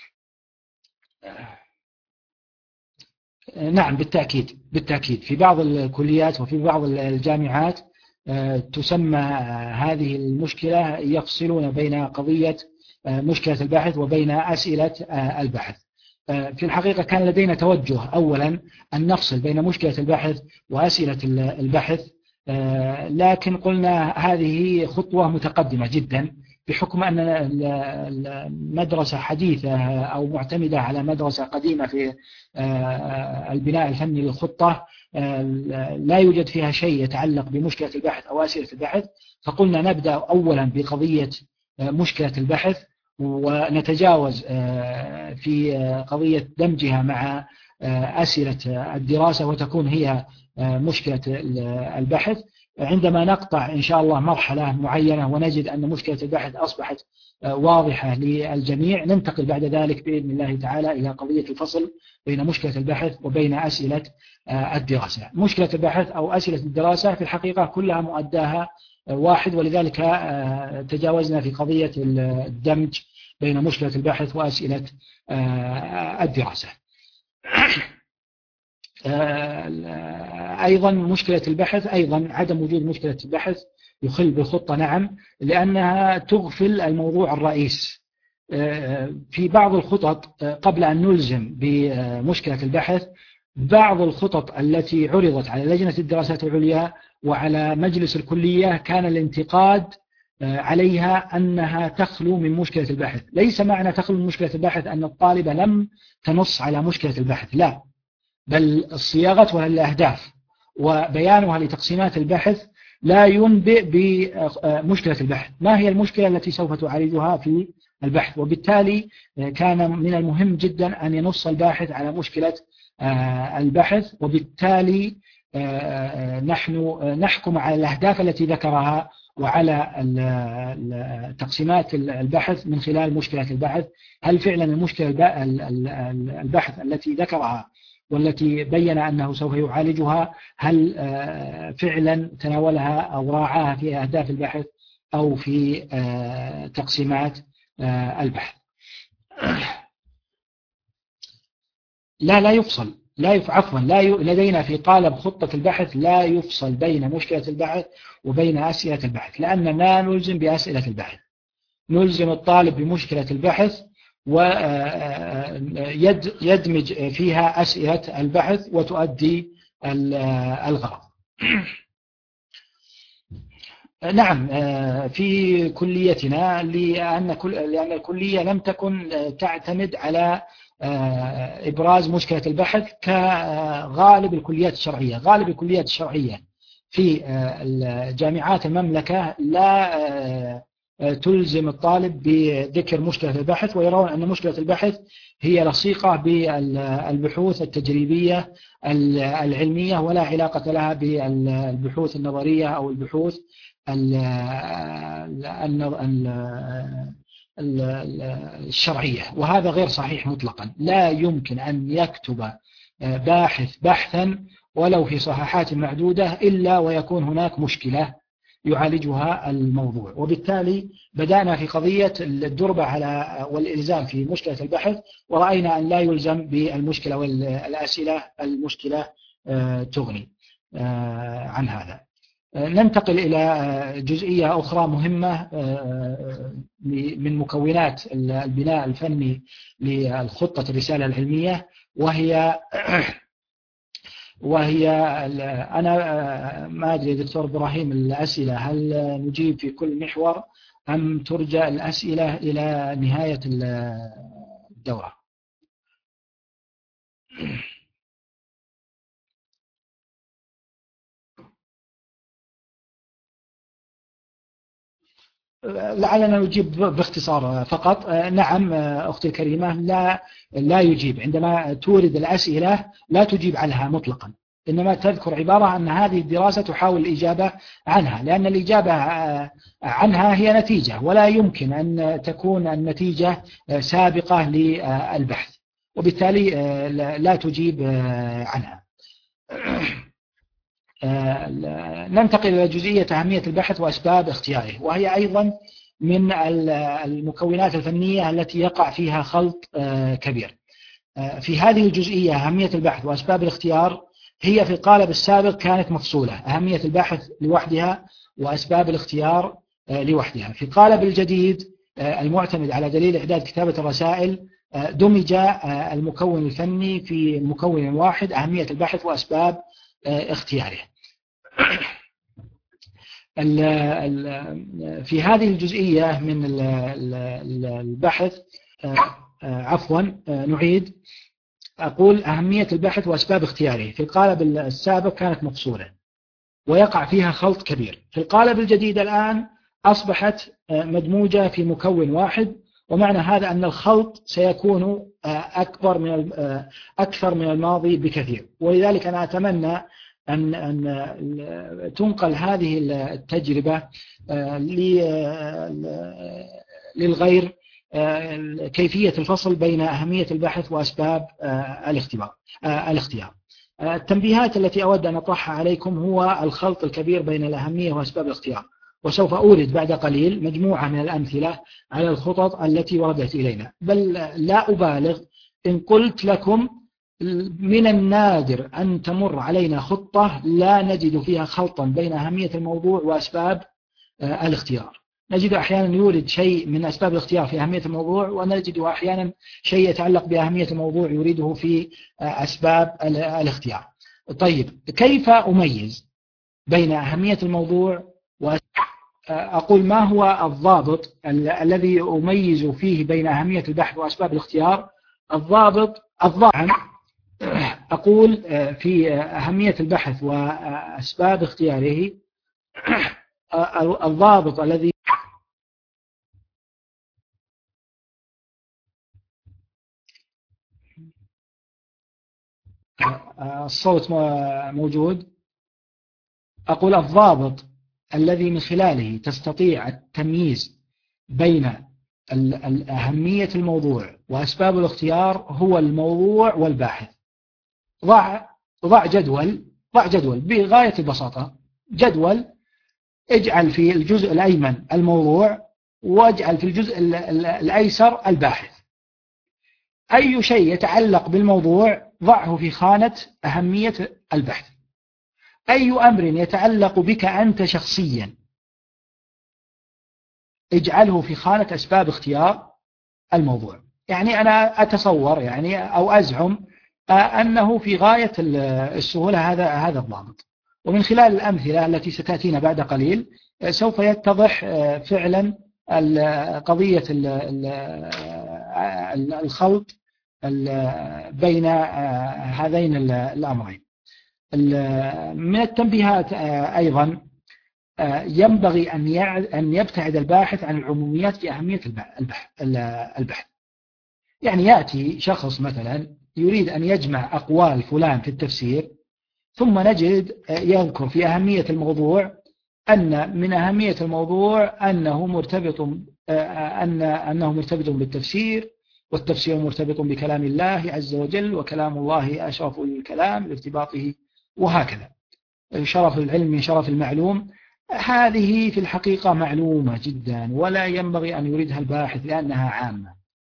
نعم بالتأكيد بالتأكيد في بعض الكليات وفي بعض الجامعات تسمى هذه المشكلة يفصلون بين قضية مشكلة البحث وبين أسئلة البحث. في الحقيقة كان لدينا توجه أولا أن نفصل بين مشكلة البحث وأسئلة البحث، لكن قلنا هذه خطوة متقدمة جدا بحكم أن المدرسة حديثة أو معتمدة على مدرسة قديمة في البناء الفني للخطة لا يوجد فيها شيء يتعلق بمشكلة البحث أو أسئلة البحث. فقلنا نبدأ أولا بقضية مشكلة البحث ونتجاوز في قضية دمجها مع أسئلة الدراسة وتكون هي مشكلة البحث. عندما نقطع إن شاء الله مرحلة معينة ونجد أن مشكلة البحث أصبحت واضحة للجميع، ننتقل بعد ذلك بإذن الله تعالى إلى قضية الفصل بين مشكلة البحث وبين أسئلة الدراسة. مشكلة البحث أو أسئلة الدراسة في الحقيقة كلها مؤداها واحد، ولذلك تجاوزنا في قضية الدمج بين مشكلة البحث وأسئلة الدراسة. أيضا مشكلة البحث أيضا عدم وجود مشكلة البحث يخل بالخطة، نعم، لأنها تغفل الموضوع الرئيس. في بعض الخطط قبل أن نلزم بمشكلة البحث، بعض الخطط التي عرضت على لجنة الدراسات العليا وعلى مجلس الكلية كان الانتقاد عليها أنها تخلو من مشكلة البحث. ليس معنى تخلو من مشكلة البحث أن الطالبة لم تنص على مشكلة البحث، لا، بل صياغتها للأهداف وبيانها لتقسيمات البحث لا ينبئ بمشكلة البحث. ما هي المشكلة التي سوف تعالجها في البحث؟ وبالتالي كان من المهم جدا أن ينص الباحث على مشكلة البحث، وبالتالي نحن نحكم على الأهداف التي ذكرها وعلى تقسيمات البحث من خلال مشكلة البحث. هل فعلا المشكلة البحث التي ذكرها والتي بين أنه سوف يعالجها هل فعلا تناولها أو راعاها في أهداف البحث أو في تقسيمات البحث؟ لا لا يفصل لا يف... عفوا لا ي... لدينا في قالب خطة البحث لا يفصل بين مشكلة البحث وبين أسئلة البحث، لأننا نلزم بأسئلة البحث، نلزم الطالب بمشكلة البحث ويدمج فيها أسئلة البحث وتؤدي الغرض. نعم في كليتنا لأن كل لأن الكلية لم تكن تعتمد على إبراز مشكلة البحث كغالب الكليات الشرعية. غالب الكليات الشرعية في جامعات المملكة لا تلزم الطالب بذكر مشكلة البحث، ويرون أن مشكلة البحث هي لصيقة بالبحوث التجريبية العلمية ولا علاقة لها بالبحوث النظرية أو البحوث الشرعية، وهذا غير صحيح مطلقا. لا يمكن أن يكتب باحث بحثا ولو في صفحات معدودة إلا ويكون هناك مشكلة يعالجها الموضوع. وبالتالي بدأنا في قضية الدربة على والإلزام في مشكلة البحث، ورأينا أن لا يلزم بالمشكلة والأسئلة، المشكلة تغني عن هذا. ننتقل إلى جزئية أخرى مهمة من مكونات البناء الفني للخطة الرسالة العلمية، وهي وهي أنا ما أدري دكتور إبراهيم الأسئلة هل نجيب في كل محور أم ترجع الأسئلة إلى نهاية الدورة؟ لعلنا نجيب باختصار فقط. نعم أختي الكريمة، لا لا يجيب عندما تورد الأسئلة، لا تجيب عنها مطلقا، إنما تذكر عبارة أن هذه الدراسة تحاول الإجابة عنها، لأن الإجابة عنها هي نتيجة، ولا يمكن أن تكون النتيجة سابقة للبحث، وبالتالي لا تجيب عنها. ننتقل إلى جزئية أهمية البحث وأسباب اختياره، وهي أيضا من المكونات الفنية التي يقع فيها خلط كبير. في هذه الجزئية أهمية البحث وأسباب الاختيار هي في القالب السابق كانت مفصولة، أهمية البحث لوحدها وأسباب الاختيار لوحدها. في القالب الجديد المعتمد على دليل إعداد كتابة الرسائل دمج المكون الفني في مكون واحد، أهمية البحث وأسباب اختياره. في هذه الجزئية من البحث عفوا نعيد أقول أهمية البحث وأسباب اختياره. في القالب السابق كانت مفصولة ويقع فيها خلط كبير. في القالب الجديد الآن أصبحت مدموجة في مكون واحد، ومعنى هذا أن الخلط سيكون أكبر من أكثر من الماضي بكثير. ولذلك أنا أتمنى أن أن تنقل هذه التجربة للغير، كيفية الفصل بين أهمية البحث وأسباب الاختيار. الاختيار. التنبيهات التي أود أن أطرحها عليكم هو الخلط الكبير بين الأهمية وأسباب الاختيار، وسوف أورد بعد قليل مجموعة من الأمثلة على الخطط التي وردت إلينا، بل لا أبالغ إن قلت لكم من النادر أن تمر علينا خطة لا نجد فيها خلطا بين أهمية الموضوع وأسباب الاختيار. نجد أحيانا يورد شيء من أسباب الاختيار في أهمية الموضوع، ونجد أحيانا شيء يتعلق بأهمية الموضوع يريده في أسباب الاختيار. طيب كيف أميز بين أهمية الموضوع وأقول ما هو الضابط الذي أميز فيه بين أهمية البحث وأسباب الاختيار؟ الضابط الضابط أقول في أهمية البحث وأسباب اختياره الضابط الذي الصوت موجود. أقول الضابط الذي من خلاله تستطيع التمييز بين أهمية الموضوع وأسباب الاختيار هو الموضوع والباحث. ضع ضع جدول ضع جدول بغاية البساطة، جدول اجعل في الجزء الأيمن الموضوع واجعل في الجزء الأيسر الباحث. أي شيء يتعلق بالموضوع ضعه في خانة أهمية البحث، أي أمر يتعلق بك أنت شخصيا اجعله في خانة أسباب اختيار الموضوع. يعني أنا أتصور يعني أو أزعم أنه في غاية السهولة هذا هذا الضابط، ومن خلال الأمثلة التي ستأتينا بعد قليل سوف يتضح فعلا قضية الخلط بين هذين الأمرين. من التنبيهات أيضا ينبغي أن يبتعد الباحث عن العموميات في أهمية البحث. يعني يأتي شخص مثلا يريد أن يجمع أقوال فلان في التفسير، ثم نجد يذكر في أهمية الموضوع أن من أهمية الموضوع أنه مرتبط أن أنه مرتبط بالتفسير، والتفسير مرتبط بكلام الله عز وجل، وكلام الله أشرف الكلام لارتباطه، وهكذا. شرف العلم من شرف المعلوم. هذه في الحقيقة معلومة جدا ولا ينبغي أن يريدها الباحث لأنها عامة.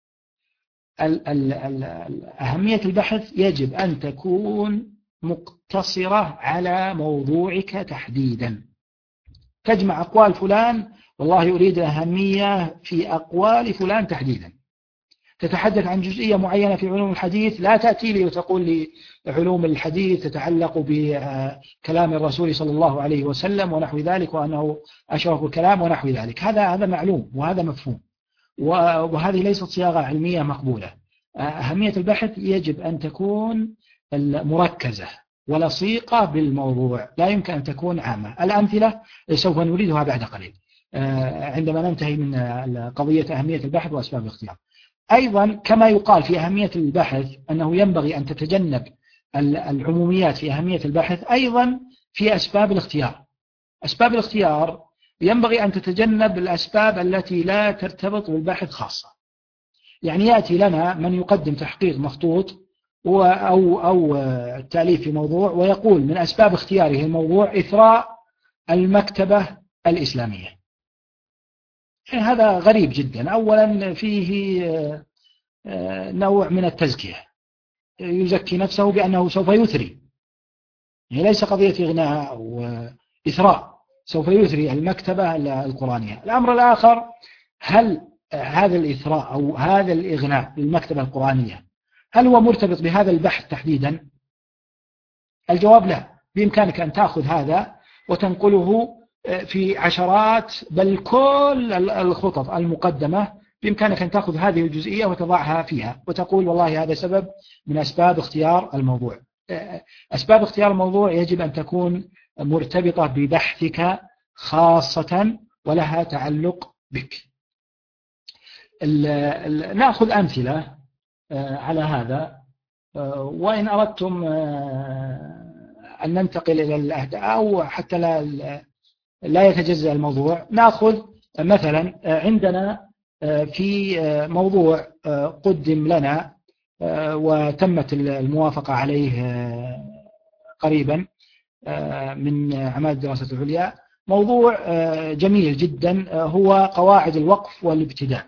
أهمية البحث يجب أن تكون مقتصرة على موضوعك تحديدا. تجمع أقوال فلان، والله أريد أهمية في أقوال فلان تحديدا. تتحدث عن جزئية معينة في علوم الحديث، لا تأتي لي وتقول لي علوم الحديث تتعلق بكلام الرسول صلى الله عليه وسلم ونحو ذلك، وأنه أشرف الكلام ونحو ذلك. هذا هذا معلوم وهذا مفهوم، وهذه ليست صياغة علمية مقبولة. أهمية البحث يجب أن تكون مركزة ولصيقة بالموضوع، لا يمكن أن تكون عامة. الأمثلة سوف نريدها بعد قليل عندما ننتهي من قضية أهمية البحث وأسباب الاختيار. أيضا كما يقال في أهمية البحث أنه ينبغي أن تتجنب العموميات في أهمية البحث، أيضا في أسباب الاختيار. أسباب الاختيار ينبغي أن تتجنب الأسباب التي لا ترتبط بالبحث خاصة. يعني يأتي لنا من يقدم تحقيق مخطوط أو أو التأليف في موضوع ويقول من أسباب اختياره الموضوع إثراء المكتبة الإسلامية. هذا غريب جدا. أولا فيه نوع من التزكية، يزكي نفسه بأنه سوف يثري، يعني ليس قضية إغناء أو إثراء، سوف يثري المكتبة القرآنية. الأمر الآخر، هل هذا الإثراء أو هذا الإغناء للمكتبة القرآنية هل هو مرتبط بهذا البحث تحديدا؟ الجواب لا. بإمكانك أن تأخذ هذا وتنقله في عشرات بل كل الخطط المقدمة، بإمكانك أن تأخذ هذه الجزئية وتضعها فيها وتقول والله هذا سبب من أسباب اختيار الموضوع. أسباب اختيار الموضوع يجب أن تكون مرتبطة ببحثك خاصة ولها تعلق بك. نأخذ أمثلة على هذا، وإن أردتم أن ننتقل إلى الأهداف أو حتى لا لا يتجزأ الموضوع. نأخذ مثلا عندنا في موضوع قدم لنا وتمت الموافقة عليه قريبا من عماد الدراسات العليا، موضوع جميل جدا هو قواعد الوقف والابتداء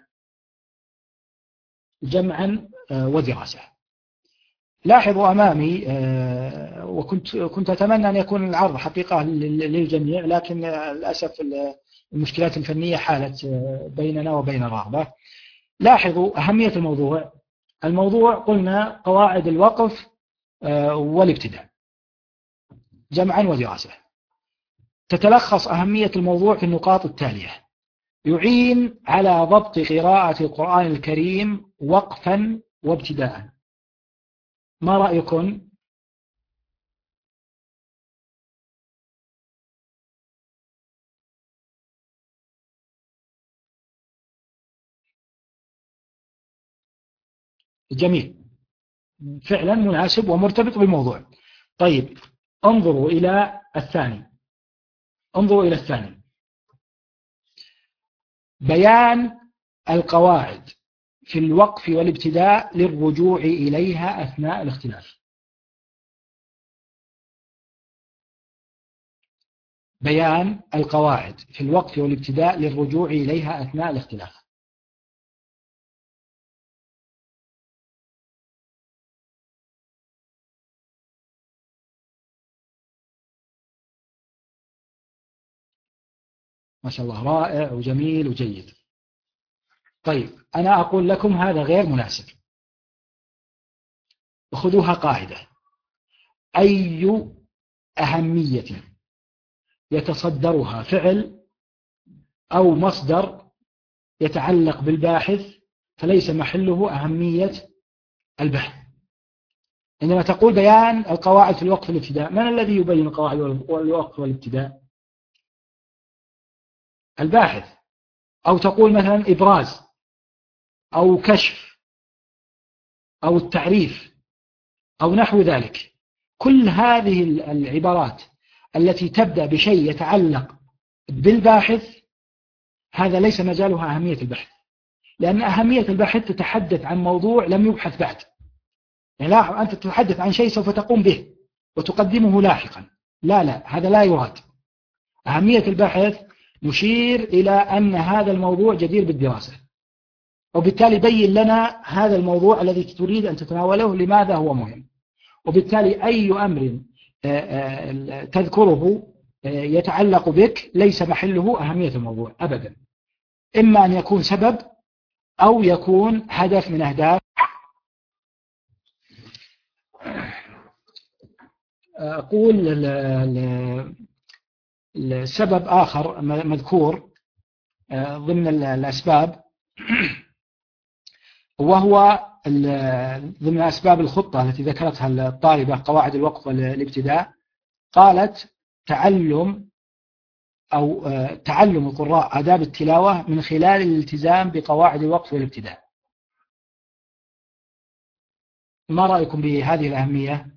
جمعا ودراسة. لاحظوا أمامي، وكنت كنت أتمنى أن يكون العرض حقيقة للجميع، لكن للأسف المشكلات الفنية حالت بيننا وبين الرغبة. لاحظوا أهمية الموضوع. الموضوع قلنا قواعد الوقف والابتداء جمعا ودراسة. تتلخص أهمية الموضوع في النقاط التالية: يعين على ضبط قراءة القرآن الكريم وقفا وابتداء. ما رأيكم؟ جميل، فعلا مناسب ومرتبط بالموضوع. طيب انظروا إلى الثاني: انظروا إلى الثاني: بيان القواعد في الوقف والابتداء للرجوع إليها أثناء الاختلاف. بيان القواعد في الوقف والابتداء للرجوع إليها أثناء الاختلاف. ما شاء الله، رائع وجميل وجيد. طيب أنا أقول لكم هذا غير مناسب. خذوها قاعدة: أي أهمية يتصدرها فعل أو مصدر يتعلق بالباحث فليس محله أهمية البحث. عندما تقول بيان القواعد في الوقف والابتداء، من الذي يبين القواعد والوقف والابتداء؟ الباحث. أو تقول مثلا إبراز أو كشف أو التعريف أو نحو ذلك. كل هذه العبارات التي تبدأ بشيء يتعلق بالباحث هذا ليس مجالها أهمية البحث، لأن أهمية البحث تتحدث عن موضوع لم يبحث بعد. يعني لا، أنت تتحدث عن شيء سوف تقوم به وتقدمه لاحقا. لا لا، هذا لا يراد. أهمية البحث نشير إلى أن هذا الموضوع جدير بالدراسة، وبالتالي بين لنا هذا الموضوع الذي تريد أن تتناوله لماذا هو مهم. وبالتالي أي أمر تذكره يتعلق بك ليس محله أهمية الموضوع أبدا. إما أن يكون سبب أو يكون هدف من أهداف. أقول السبب آخر مذكور ضمن الأسباب، وهو ضمن أسباب الخطة التي ذكرتها الطالبة قواعد الوقف والابتداء. قالت تعلم أو تعلم القراء آداب التلاوة من خلال الالتزام بقواعد الوقف والابتداء. ما رأيكم بهذه الأهمية؟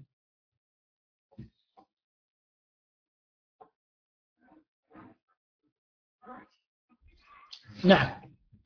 نعم.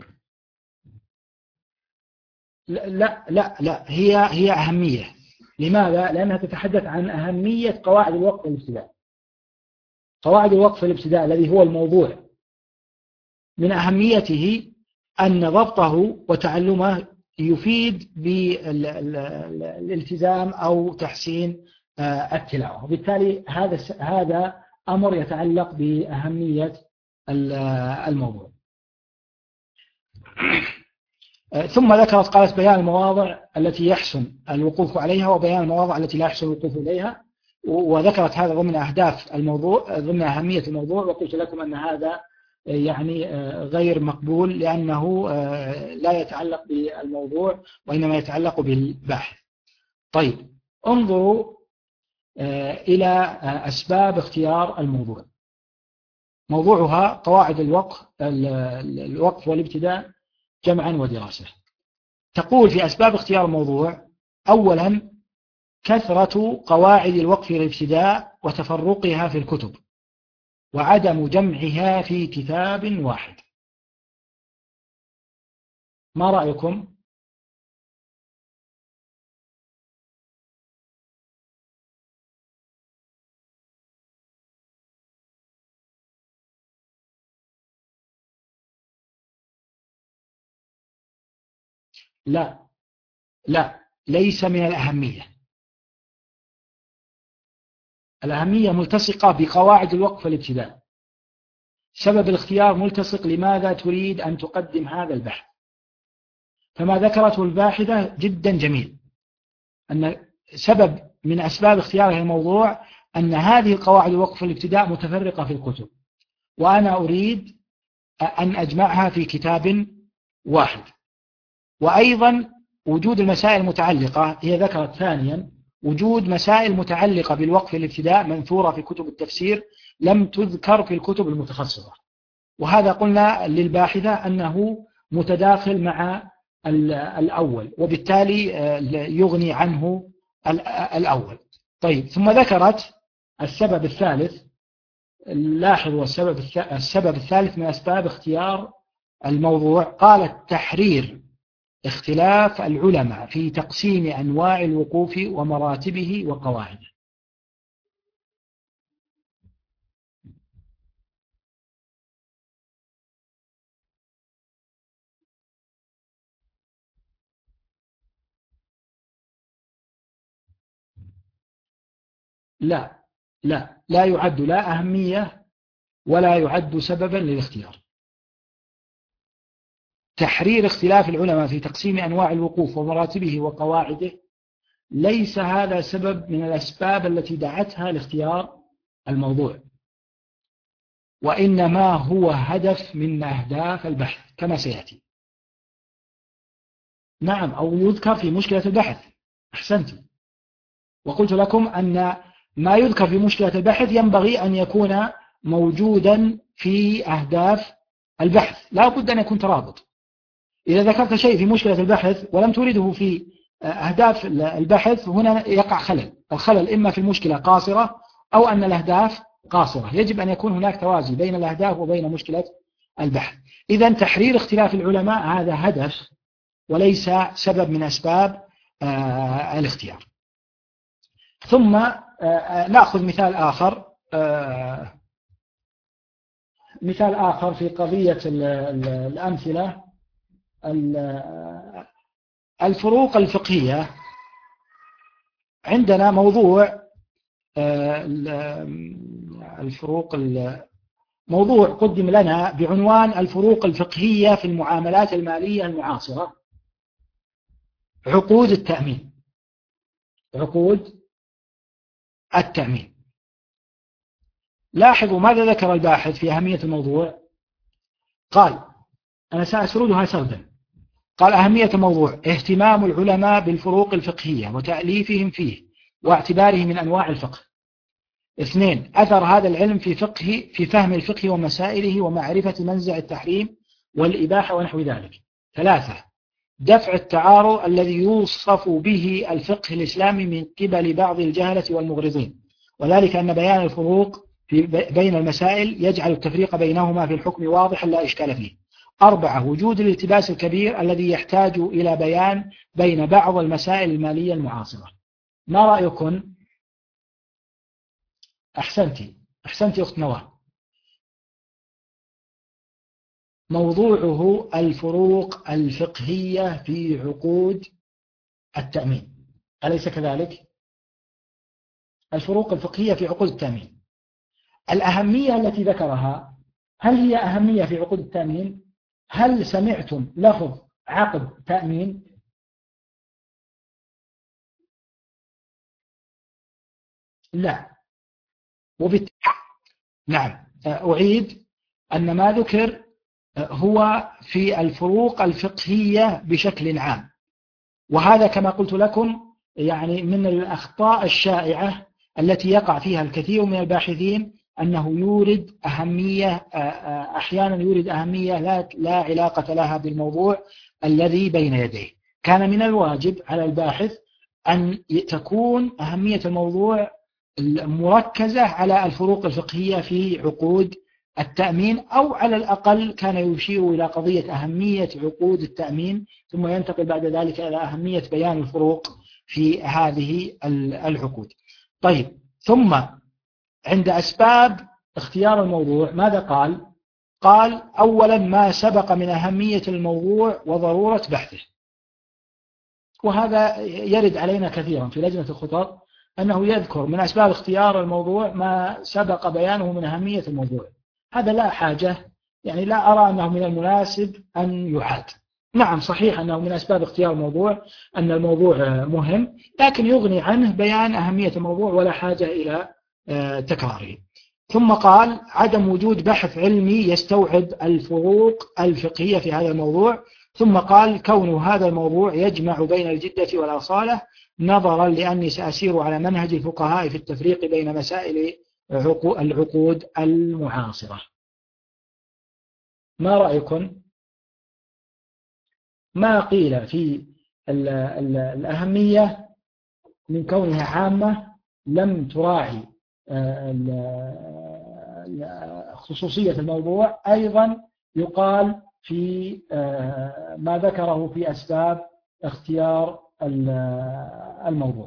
لا لا لا، هي هي أهمية. لماذا؟ لأنها تتحدث عن أهمية قواعد الوقف والابتداء. قواعد الوقف والابتداء الذي هو الموضوع، من أهميته أن ضبطه وتعلمه يفيد بالالتزام أو تحسين التلاوة. وبالتالي هذا هذا أمر يتعلق بأهمية الموضوع. ثم ذكرت قالت بيان المواضع التي يحسن الوقوف عليها وبيان المواضع التي لا يحسن الوقوف إليها، وذكرت هذا ضمن أهداف الموضوع ضمن أهمية الموضوع. وقلت لكم أن هذا يعني غير مقبول لأنه لا يتعلق بالموضوع وإنما يتعلق بالبحث. طيب انظروا إلى أسباب اختيار الموضوع. موضوعها قواعد الوقف الوقف والابتداء جمعا ودراسة. تقول في أسباب اختيار الموضوع: أولا كثرة قواعد الوقف والابتداء وتفرقها في الكتب وعدم جمعها في كتاب واحد. ما رأيكم؟ لا لا، ليس من الأهمية. الأهمية ملتصقة بقواعد الوقف والابتداء. سبب الاختيار ملتصق لماذا تريد أن تقدم هذا البحث. فما ذكرته الباحثة جدا جميل، أن سبب من أسباب اختيارها الموضوع أن هذه قواعد الوقف والابتداء متفرقة في الكتب، وأنا أريد أن أجمعها في كتاب واحد. وأيضا وجود المسائل المتعلقة، هي ذكرت ثانيا وجود مسائل متعلقة بالوقف والابتداء منثورة في كتب التفسير لم تذكر في الكتب المتخصصة، وهذا قلنا للباحثة أنه متداخل مع الأول وبالتالي يغني عنه الأول. طيب ثم ذكرت السبب الثالث لاحظوا السبب السبب الثالث من أسباب اختيار الموضوع، قال التحرير اختلاف العلماء في تقسيم أنواع الوقوف ومراتبه وقواعده. لا لا لا يعد لا أهمية ولا يعد سببا للاختيار. تحرير اختلاف العلماء في تقسيم أنواع الوقوف ومراتبه وقواعده ليس هذا سبب من الأسباب التي دعتها لاختيار الموضوع، وإنما هو هدف من أهداف البحث كما سيأتي. نعم، أو يذكر في مشكلة البحث. أحسنت. وقلت لكم أن ما يذكر في مشكلة البحث ينبغي أن يكون موجودا في أهداف البحث، لا بد أن يكون ترابط. إذا ذكرت شيء في مشكلة البحث ولم تريده في أهداف البحث، هنا يقع خلل. الخلل إما في المشكلة قاصرة أو أن الأهداف قاصرة. يجب أن يكون هناك توازي بين الأهداف وبين مشكلة البحث. إذن تحرير اختلاف العلماء هذا هدف وليس سبب من أسباب آه الاختيار. ثم آه نأخذ مثال آخر آه مثال آخر في قضية الأمثلة. الفروق الفقهية. عندنا موضوع الفروق موضوع قدم لنا بعنوان الفروق الفقهية في المعاملات المالية المعاصرة، عقود التأمين. عقود التأمين. لاحظوا ماذا ذكر الباحث في أهمية الموضوع. قال، أنا سأسردها سردا. قال: أهمية الموضوع اهتمام العلماء بالفروق الفقهية وتأليفهم فيه واعتباره من أنواع الفقه. اثنين، أثر هذا العلم في فقه في فهم الفقه ومسائله ومعرفة منزع التحريم والإباحة ونحو ذلك. ثلاثة، دفع التعارض الذي يوصف به الفقه الإسلامي من قبل بعض الجهلة والمغرضين، وذلك أن بيان الفروق في بين المسائل يجعل التفريق بينهما في الحكم واضحا لا إشكال فيه. أربعة، وجود الالتباس الكبير الذي يحتاج إلى بيان بين بعض المسائل المالية المعاصرة. ما رأيكم؟ أحسنتي أحسنتي أخت نواه. موضوعه الفروق الفقهية في عقود التأمين، أليس كذلك؟ الفروق الفقهية في عقود التأمين. الأهمية التي ذكرها، هل هي أهمية في عقود التأمين؟ هل سمعتم لفظ عقد تأمين؟ لا. وبالتالي نعم، أعيد أن ما ذكر هو في الفروق الفقهية بشكل عام، وهذا كما قلت لكم يعني من الأخطاء الشائعة التي يقع فيها الكثير من الباحثين، أنه يورد أهمية أحيانا يورد أهمية لا لا علاقة لها بالموضوع الذي بين يديه. كان من الواجب على الباحث أن تكون أهمية الموضوع مركزة على الفروق الفقهية في عقود التأمين، أو على الأقل كان يشير إلى قضية أهمية عقود التأمين، ثم ينتقل بعد ذلك إلى أهمية بيان الفروق في هذه العقود. طيب، ثم عند أسباب اختيار الموضوع ماذا قال؟ قال: أولا ما سبق من أهمية الموضوع وضرورة بحثه. وهذا يرد علينا كثيرا في لجنة الخطط، أنه يذكر من أسباب اختيار الموضوع ما سبق بيانه من أهمية الموضوع. هذا لا حاجة، يعني لا أرى أنه من المناسب أن يعاد. نعم صحيح أنه من أسباب اختيار الموضوع أن الموضوع مهم، لكن يغني عنه بيان أهمية الموضوع ولا حاجة إلى تكراره. ثم قال: عدم وجود بحث علمي يستوعب الفروق الفقهية في هذا الموضوع. ثم قال: كون هذا الموضوع يجمع بين الجدة والأصالة، نظرا لأني سأسير على منهج الفقهاء في التفريق بين مسائل العقود المعاصرة. ما رأيكم؟ ما قيل في الأهمية من كونها عامة لم تراعي خصوصية الموضوع أيضا يقال في ما ذكره في أسباب اختيار الموضوع.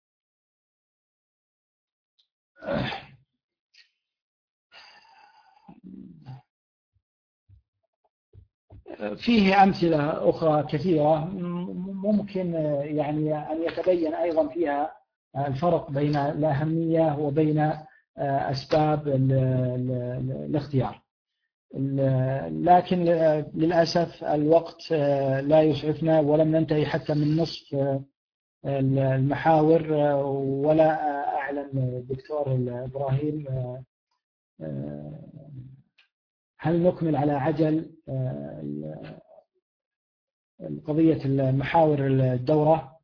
فيه أمثلة أخرى كثيرة ممكن يعني أن يتبين أيضا فيها الفرق بين الأهمية وبين أسباب الاختيار، لكن للأسف الوقت لا يسعفنا ولم ننتهي حتى من نصف المحاور، ولا أعلم الدكتور إبراهيم هل نكمل على عجل قضية المحاور الدورة؟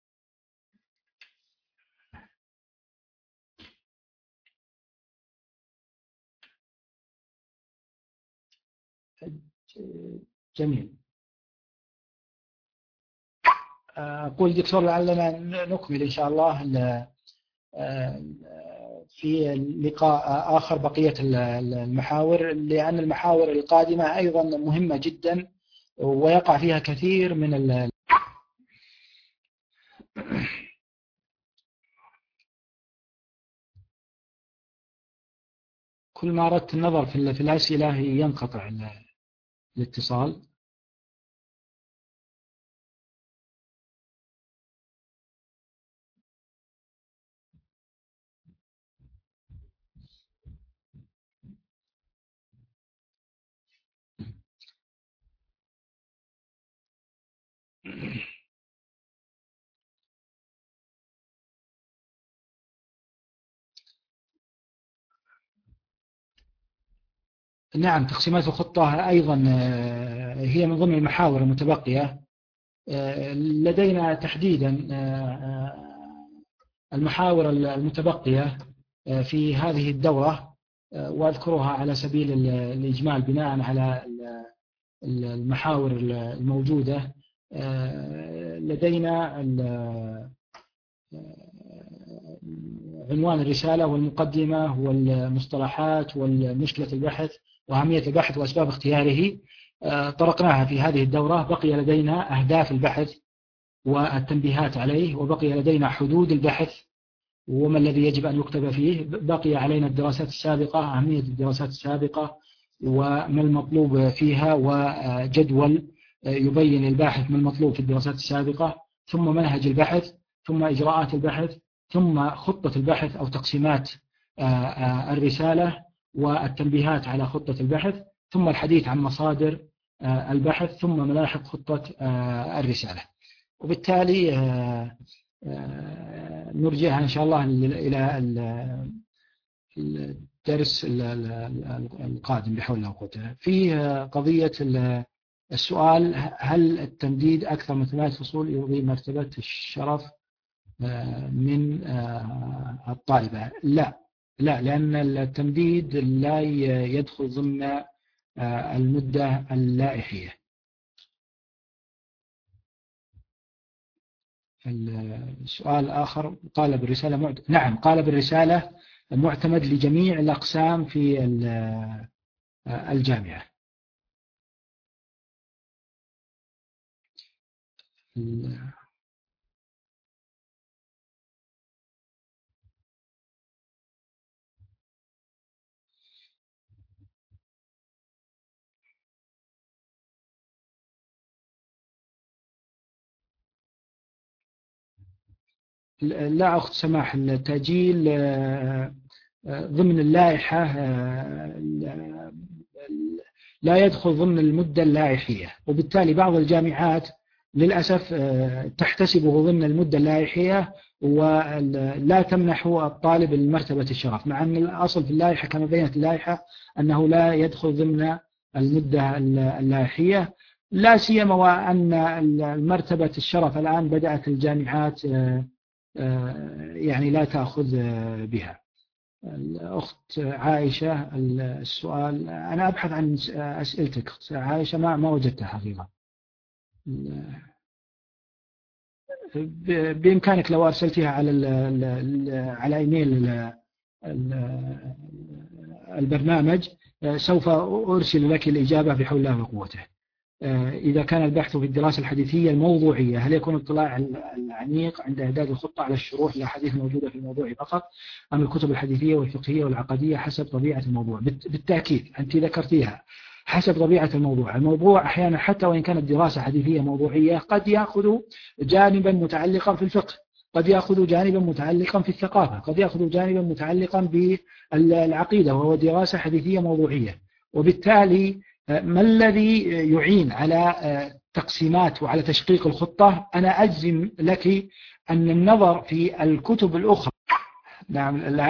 جميل. أقول دكتور لعلنا نكمل إن شاء الله في لقاء آخر بقية المحاور، لأن المحاور القادمة أيضا مهمة جدا ويقع فيها كثير من ال كل ما أردت النظر في الأسئلة ينقطع الاتصال. نعم، تقسيمات الخطة أيضا هي من ضمن المحاور المتبقية. لدينا تحديدا المحاور المتبقية في هذه الدورة، وأذكرها على سبيل الإجمال بناء على المحاور الموجودة. لدينا عنوان الرسالة والمقدمة والمصطلحات والمشكلة البحث وأهمية البحث وأسباب اختياره، طرقناها في هذه الدورة. بقي لدينا أهداف البحث والتنبيهات عليه، وبقي لدينا حدود البحث وما الذي يجب أن يكتب فيه. بقي علينا الدراسات السابقة، أهمية الدراسات السابقة وما المطلوب فيها، وجدول يبين الباحث ما المطلوب في الدراسات السابقة، ثم منهج البحث، ثم إجراءات البحث، ثم خطة البحث أو تقسيمات الرسالة والتنبيهات على خطة البحث، ثم الحديث عن مصادر البحث، ثم ملاحق خطة الرسالة. وبالتالي نرجعها إن شاء الله إلى الدرس القادم بحول الله وقوته. في قضية السؤال: هل التمديد أكثر من ثلاث فصول يرضي مرتبة الشرف من الطالبة؟ لا لا لأن التمديد لا يدخل ضمن المدة اللائحية. السؤال الآخر: قال بالرسالة معد... نعم، قال بالرسالة معتمد لجميع الأقسام في الجامعة. لا أخت سماح، التأجيل ضمن اللائحة لا يدخل ضمن المدة اللائحية، وبالتالي بعض الجامعات للأسف تحتسبه ضمن المدة اللائحية ولا تمنح الطالب المرتبة الشرف، مع أن الأصل في اللائحة كما بينت اللائحة أنه لا يدخل ضمن المدة اللائحية، لا سيما وأن المرتبة الشرف الآن بدأت الجامعات يعني لا تأخذ بها. الأخت عائشة، السؤال: أنا أبحث عن أسئلتك أخت عائشة، ما ما وجدتها حقيقة. بإمكانك لو أرسلتها على على إيميل البرنامج سوف أرسل لك الإجابة بحول الله وقوته. إذا كان البحث في الدراسة الحديثية الموضوعية، هل يكون الاطلاع العميق عند إعداد الخطة على الشروح للأحاديث الموجودة في الموضوع فقط، أم الكتب الحديثية والفقهية والعقدية حسب طبيعة الموضوع؟ بالتأكيد أنت ذكرتيها، حسب طبيعة الموضوع. الموضوع أحيانا حتى وإن كانت دراسة حديثية موضوعية قد يأخذ جانبا متعلقا في الفقه، قد يأخذ جانبا متعلقا في الثقافة، قد يأخذ جانبا متعلقا بالعقيدة، وهو دراسة حديثية موضوعية. وبالتالي ما الذي يعين على تقسيمات وعلى تشقيق الخطة؟ أنا أجزم لك أن النظر في الكتب الأخرى. نعم.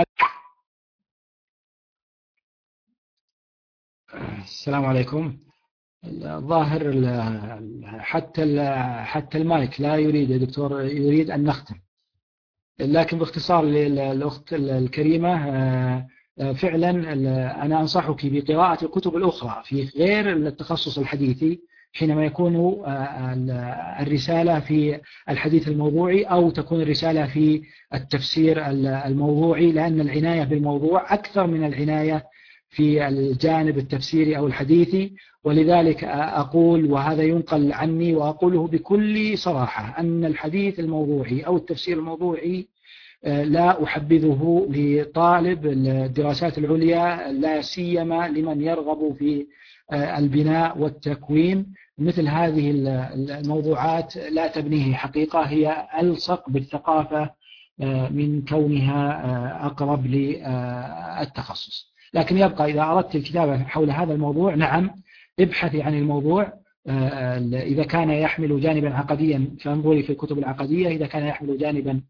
السلام عليكم. الظاهر حتى حتى المايك لا يريد يا دكتور، يريد أن نختم. لكن باختصار للأخت الكريمة، فعلا أنا أنصحك بقراءة الكتب الأخرى في غير التخصص الحديثي حينما يكون الرسالة في الحديث الموضوعي أو تكون الرسالة في التفسير الموضوعي، لأن العناية بالموضوع أكثر من العناية في الجانب التفسيري أو الحديثي. ولذلك أقول، وهذا ينقل عني وأقوله بكل صراحة، أن الحديث الموضوعي أو التفسير الموضوعي لا أحبذه لطالب الدراسات العليا، لا سيما لمن يرغب في البناء والتكوين. مثل هذه الموضوعات لا تبنيه حقيقة، هي ألصق بالثقافة من كونها أقرب للتخصص. لكن يبقى إذا أردت الكتابة حول هذا الموضوع، نعم ابحثي عن الموضوع. إذا كان يحمل جانبا عقديا فانظري في الكتب العقدية، إذا كان يحمل جانبا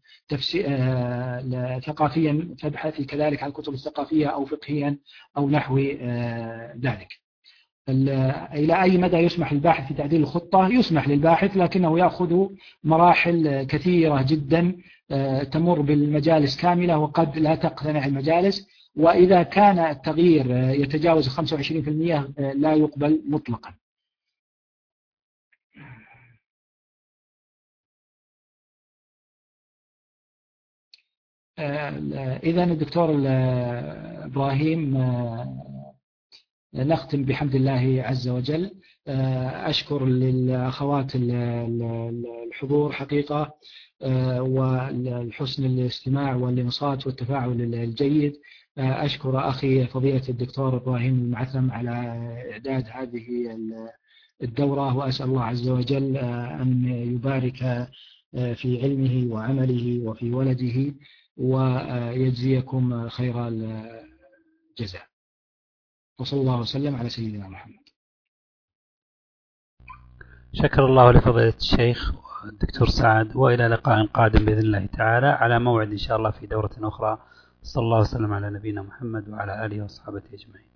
ثقافيا فابحثي كذلك عن الكتب الثقافية أو فقهيا أو نحو ذلك. إلى أي مدى يسمح للباحث في تعديل الخطة؟ يسمح للباحث، لكنه يأخذ مراحل كثيرة جدا تمر بالمجالس كاملة وقد لا تقتنع المجالس. وإذا كان التغيير يتجاوز خمسة وعشرين بالمئة لا يقبل مطلقا. إذا الدكتور إبراهيم، نختم بحمد الله عز وجل. أشكر للأخوات الحضور حقيقة والحسن الاستماع والانصات والتفاعل الجيد. أشكر أخي فضيلة الدكتور إبراهيم المعثم على إعداد هذه الدورة، وأسأل الله عز وجل أن يبارك في علمه وعمله وفي ولده ويجزيكم خير الجزاء. وصلى الله وسلم على سيدنا محمد. شكر الله لفضيلة الشيخ الدكتور سعد، وإلى لقاء قادم بإذن الله تعالى على موعد إن شاء الله في دورة أخرى. صلى الله وسلم على نبينا محمد وعلى آله وصحبه أجمعين.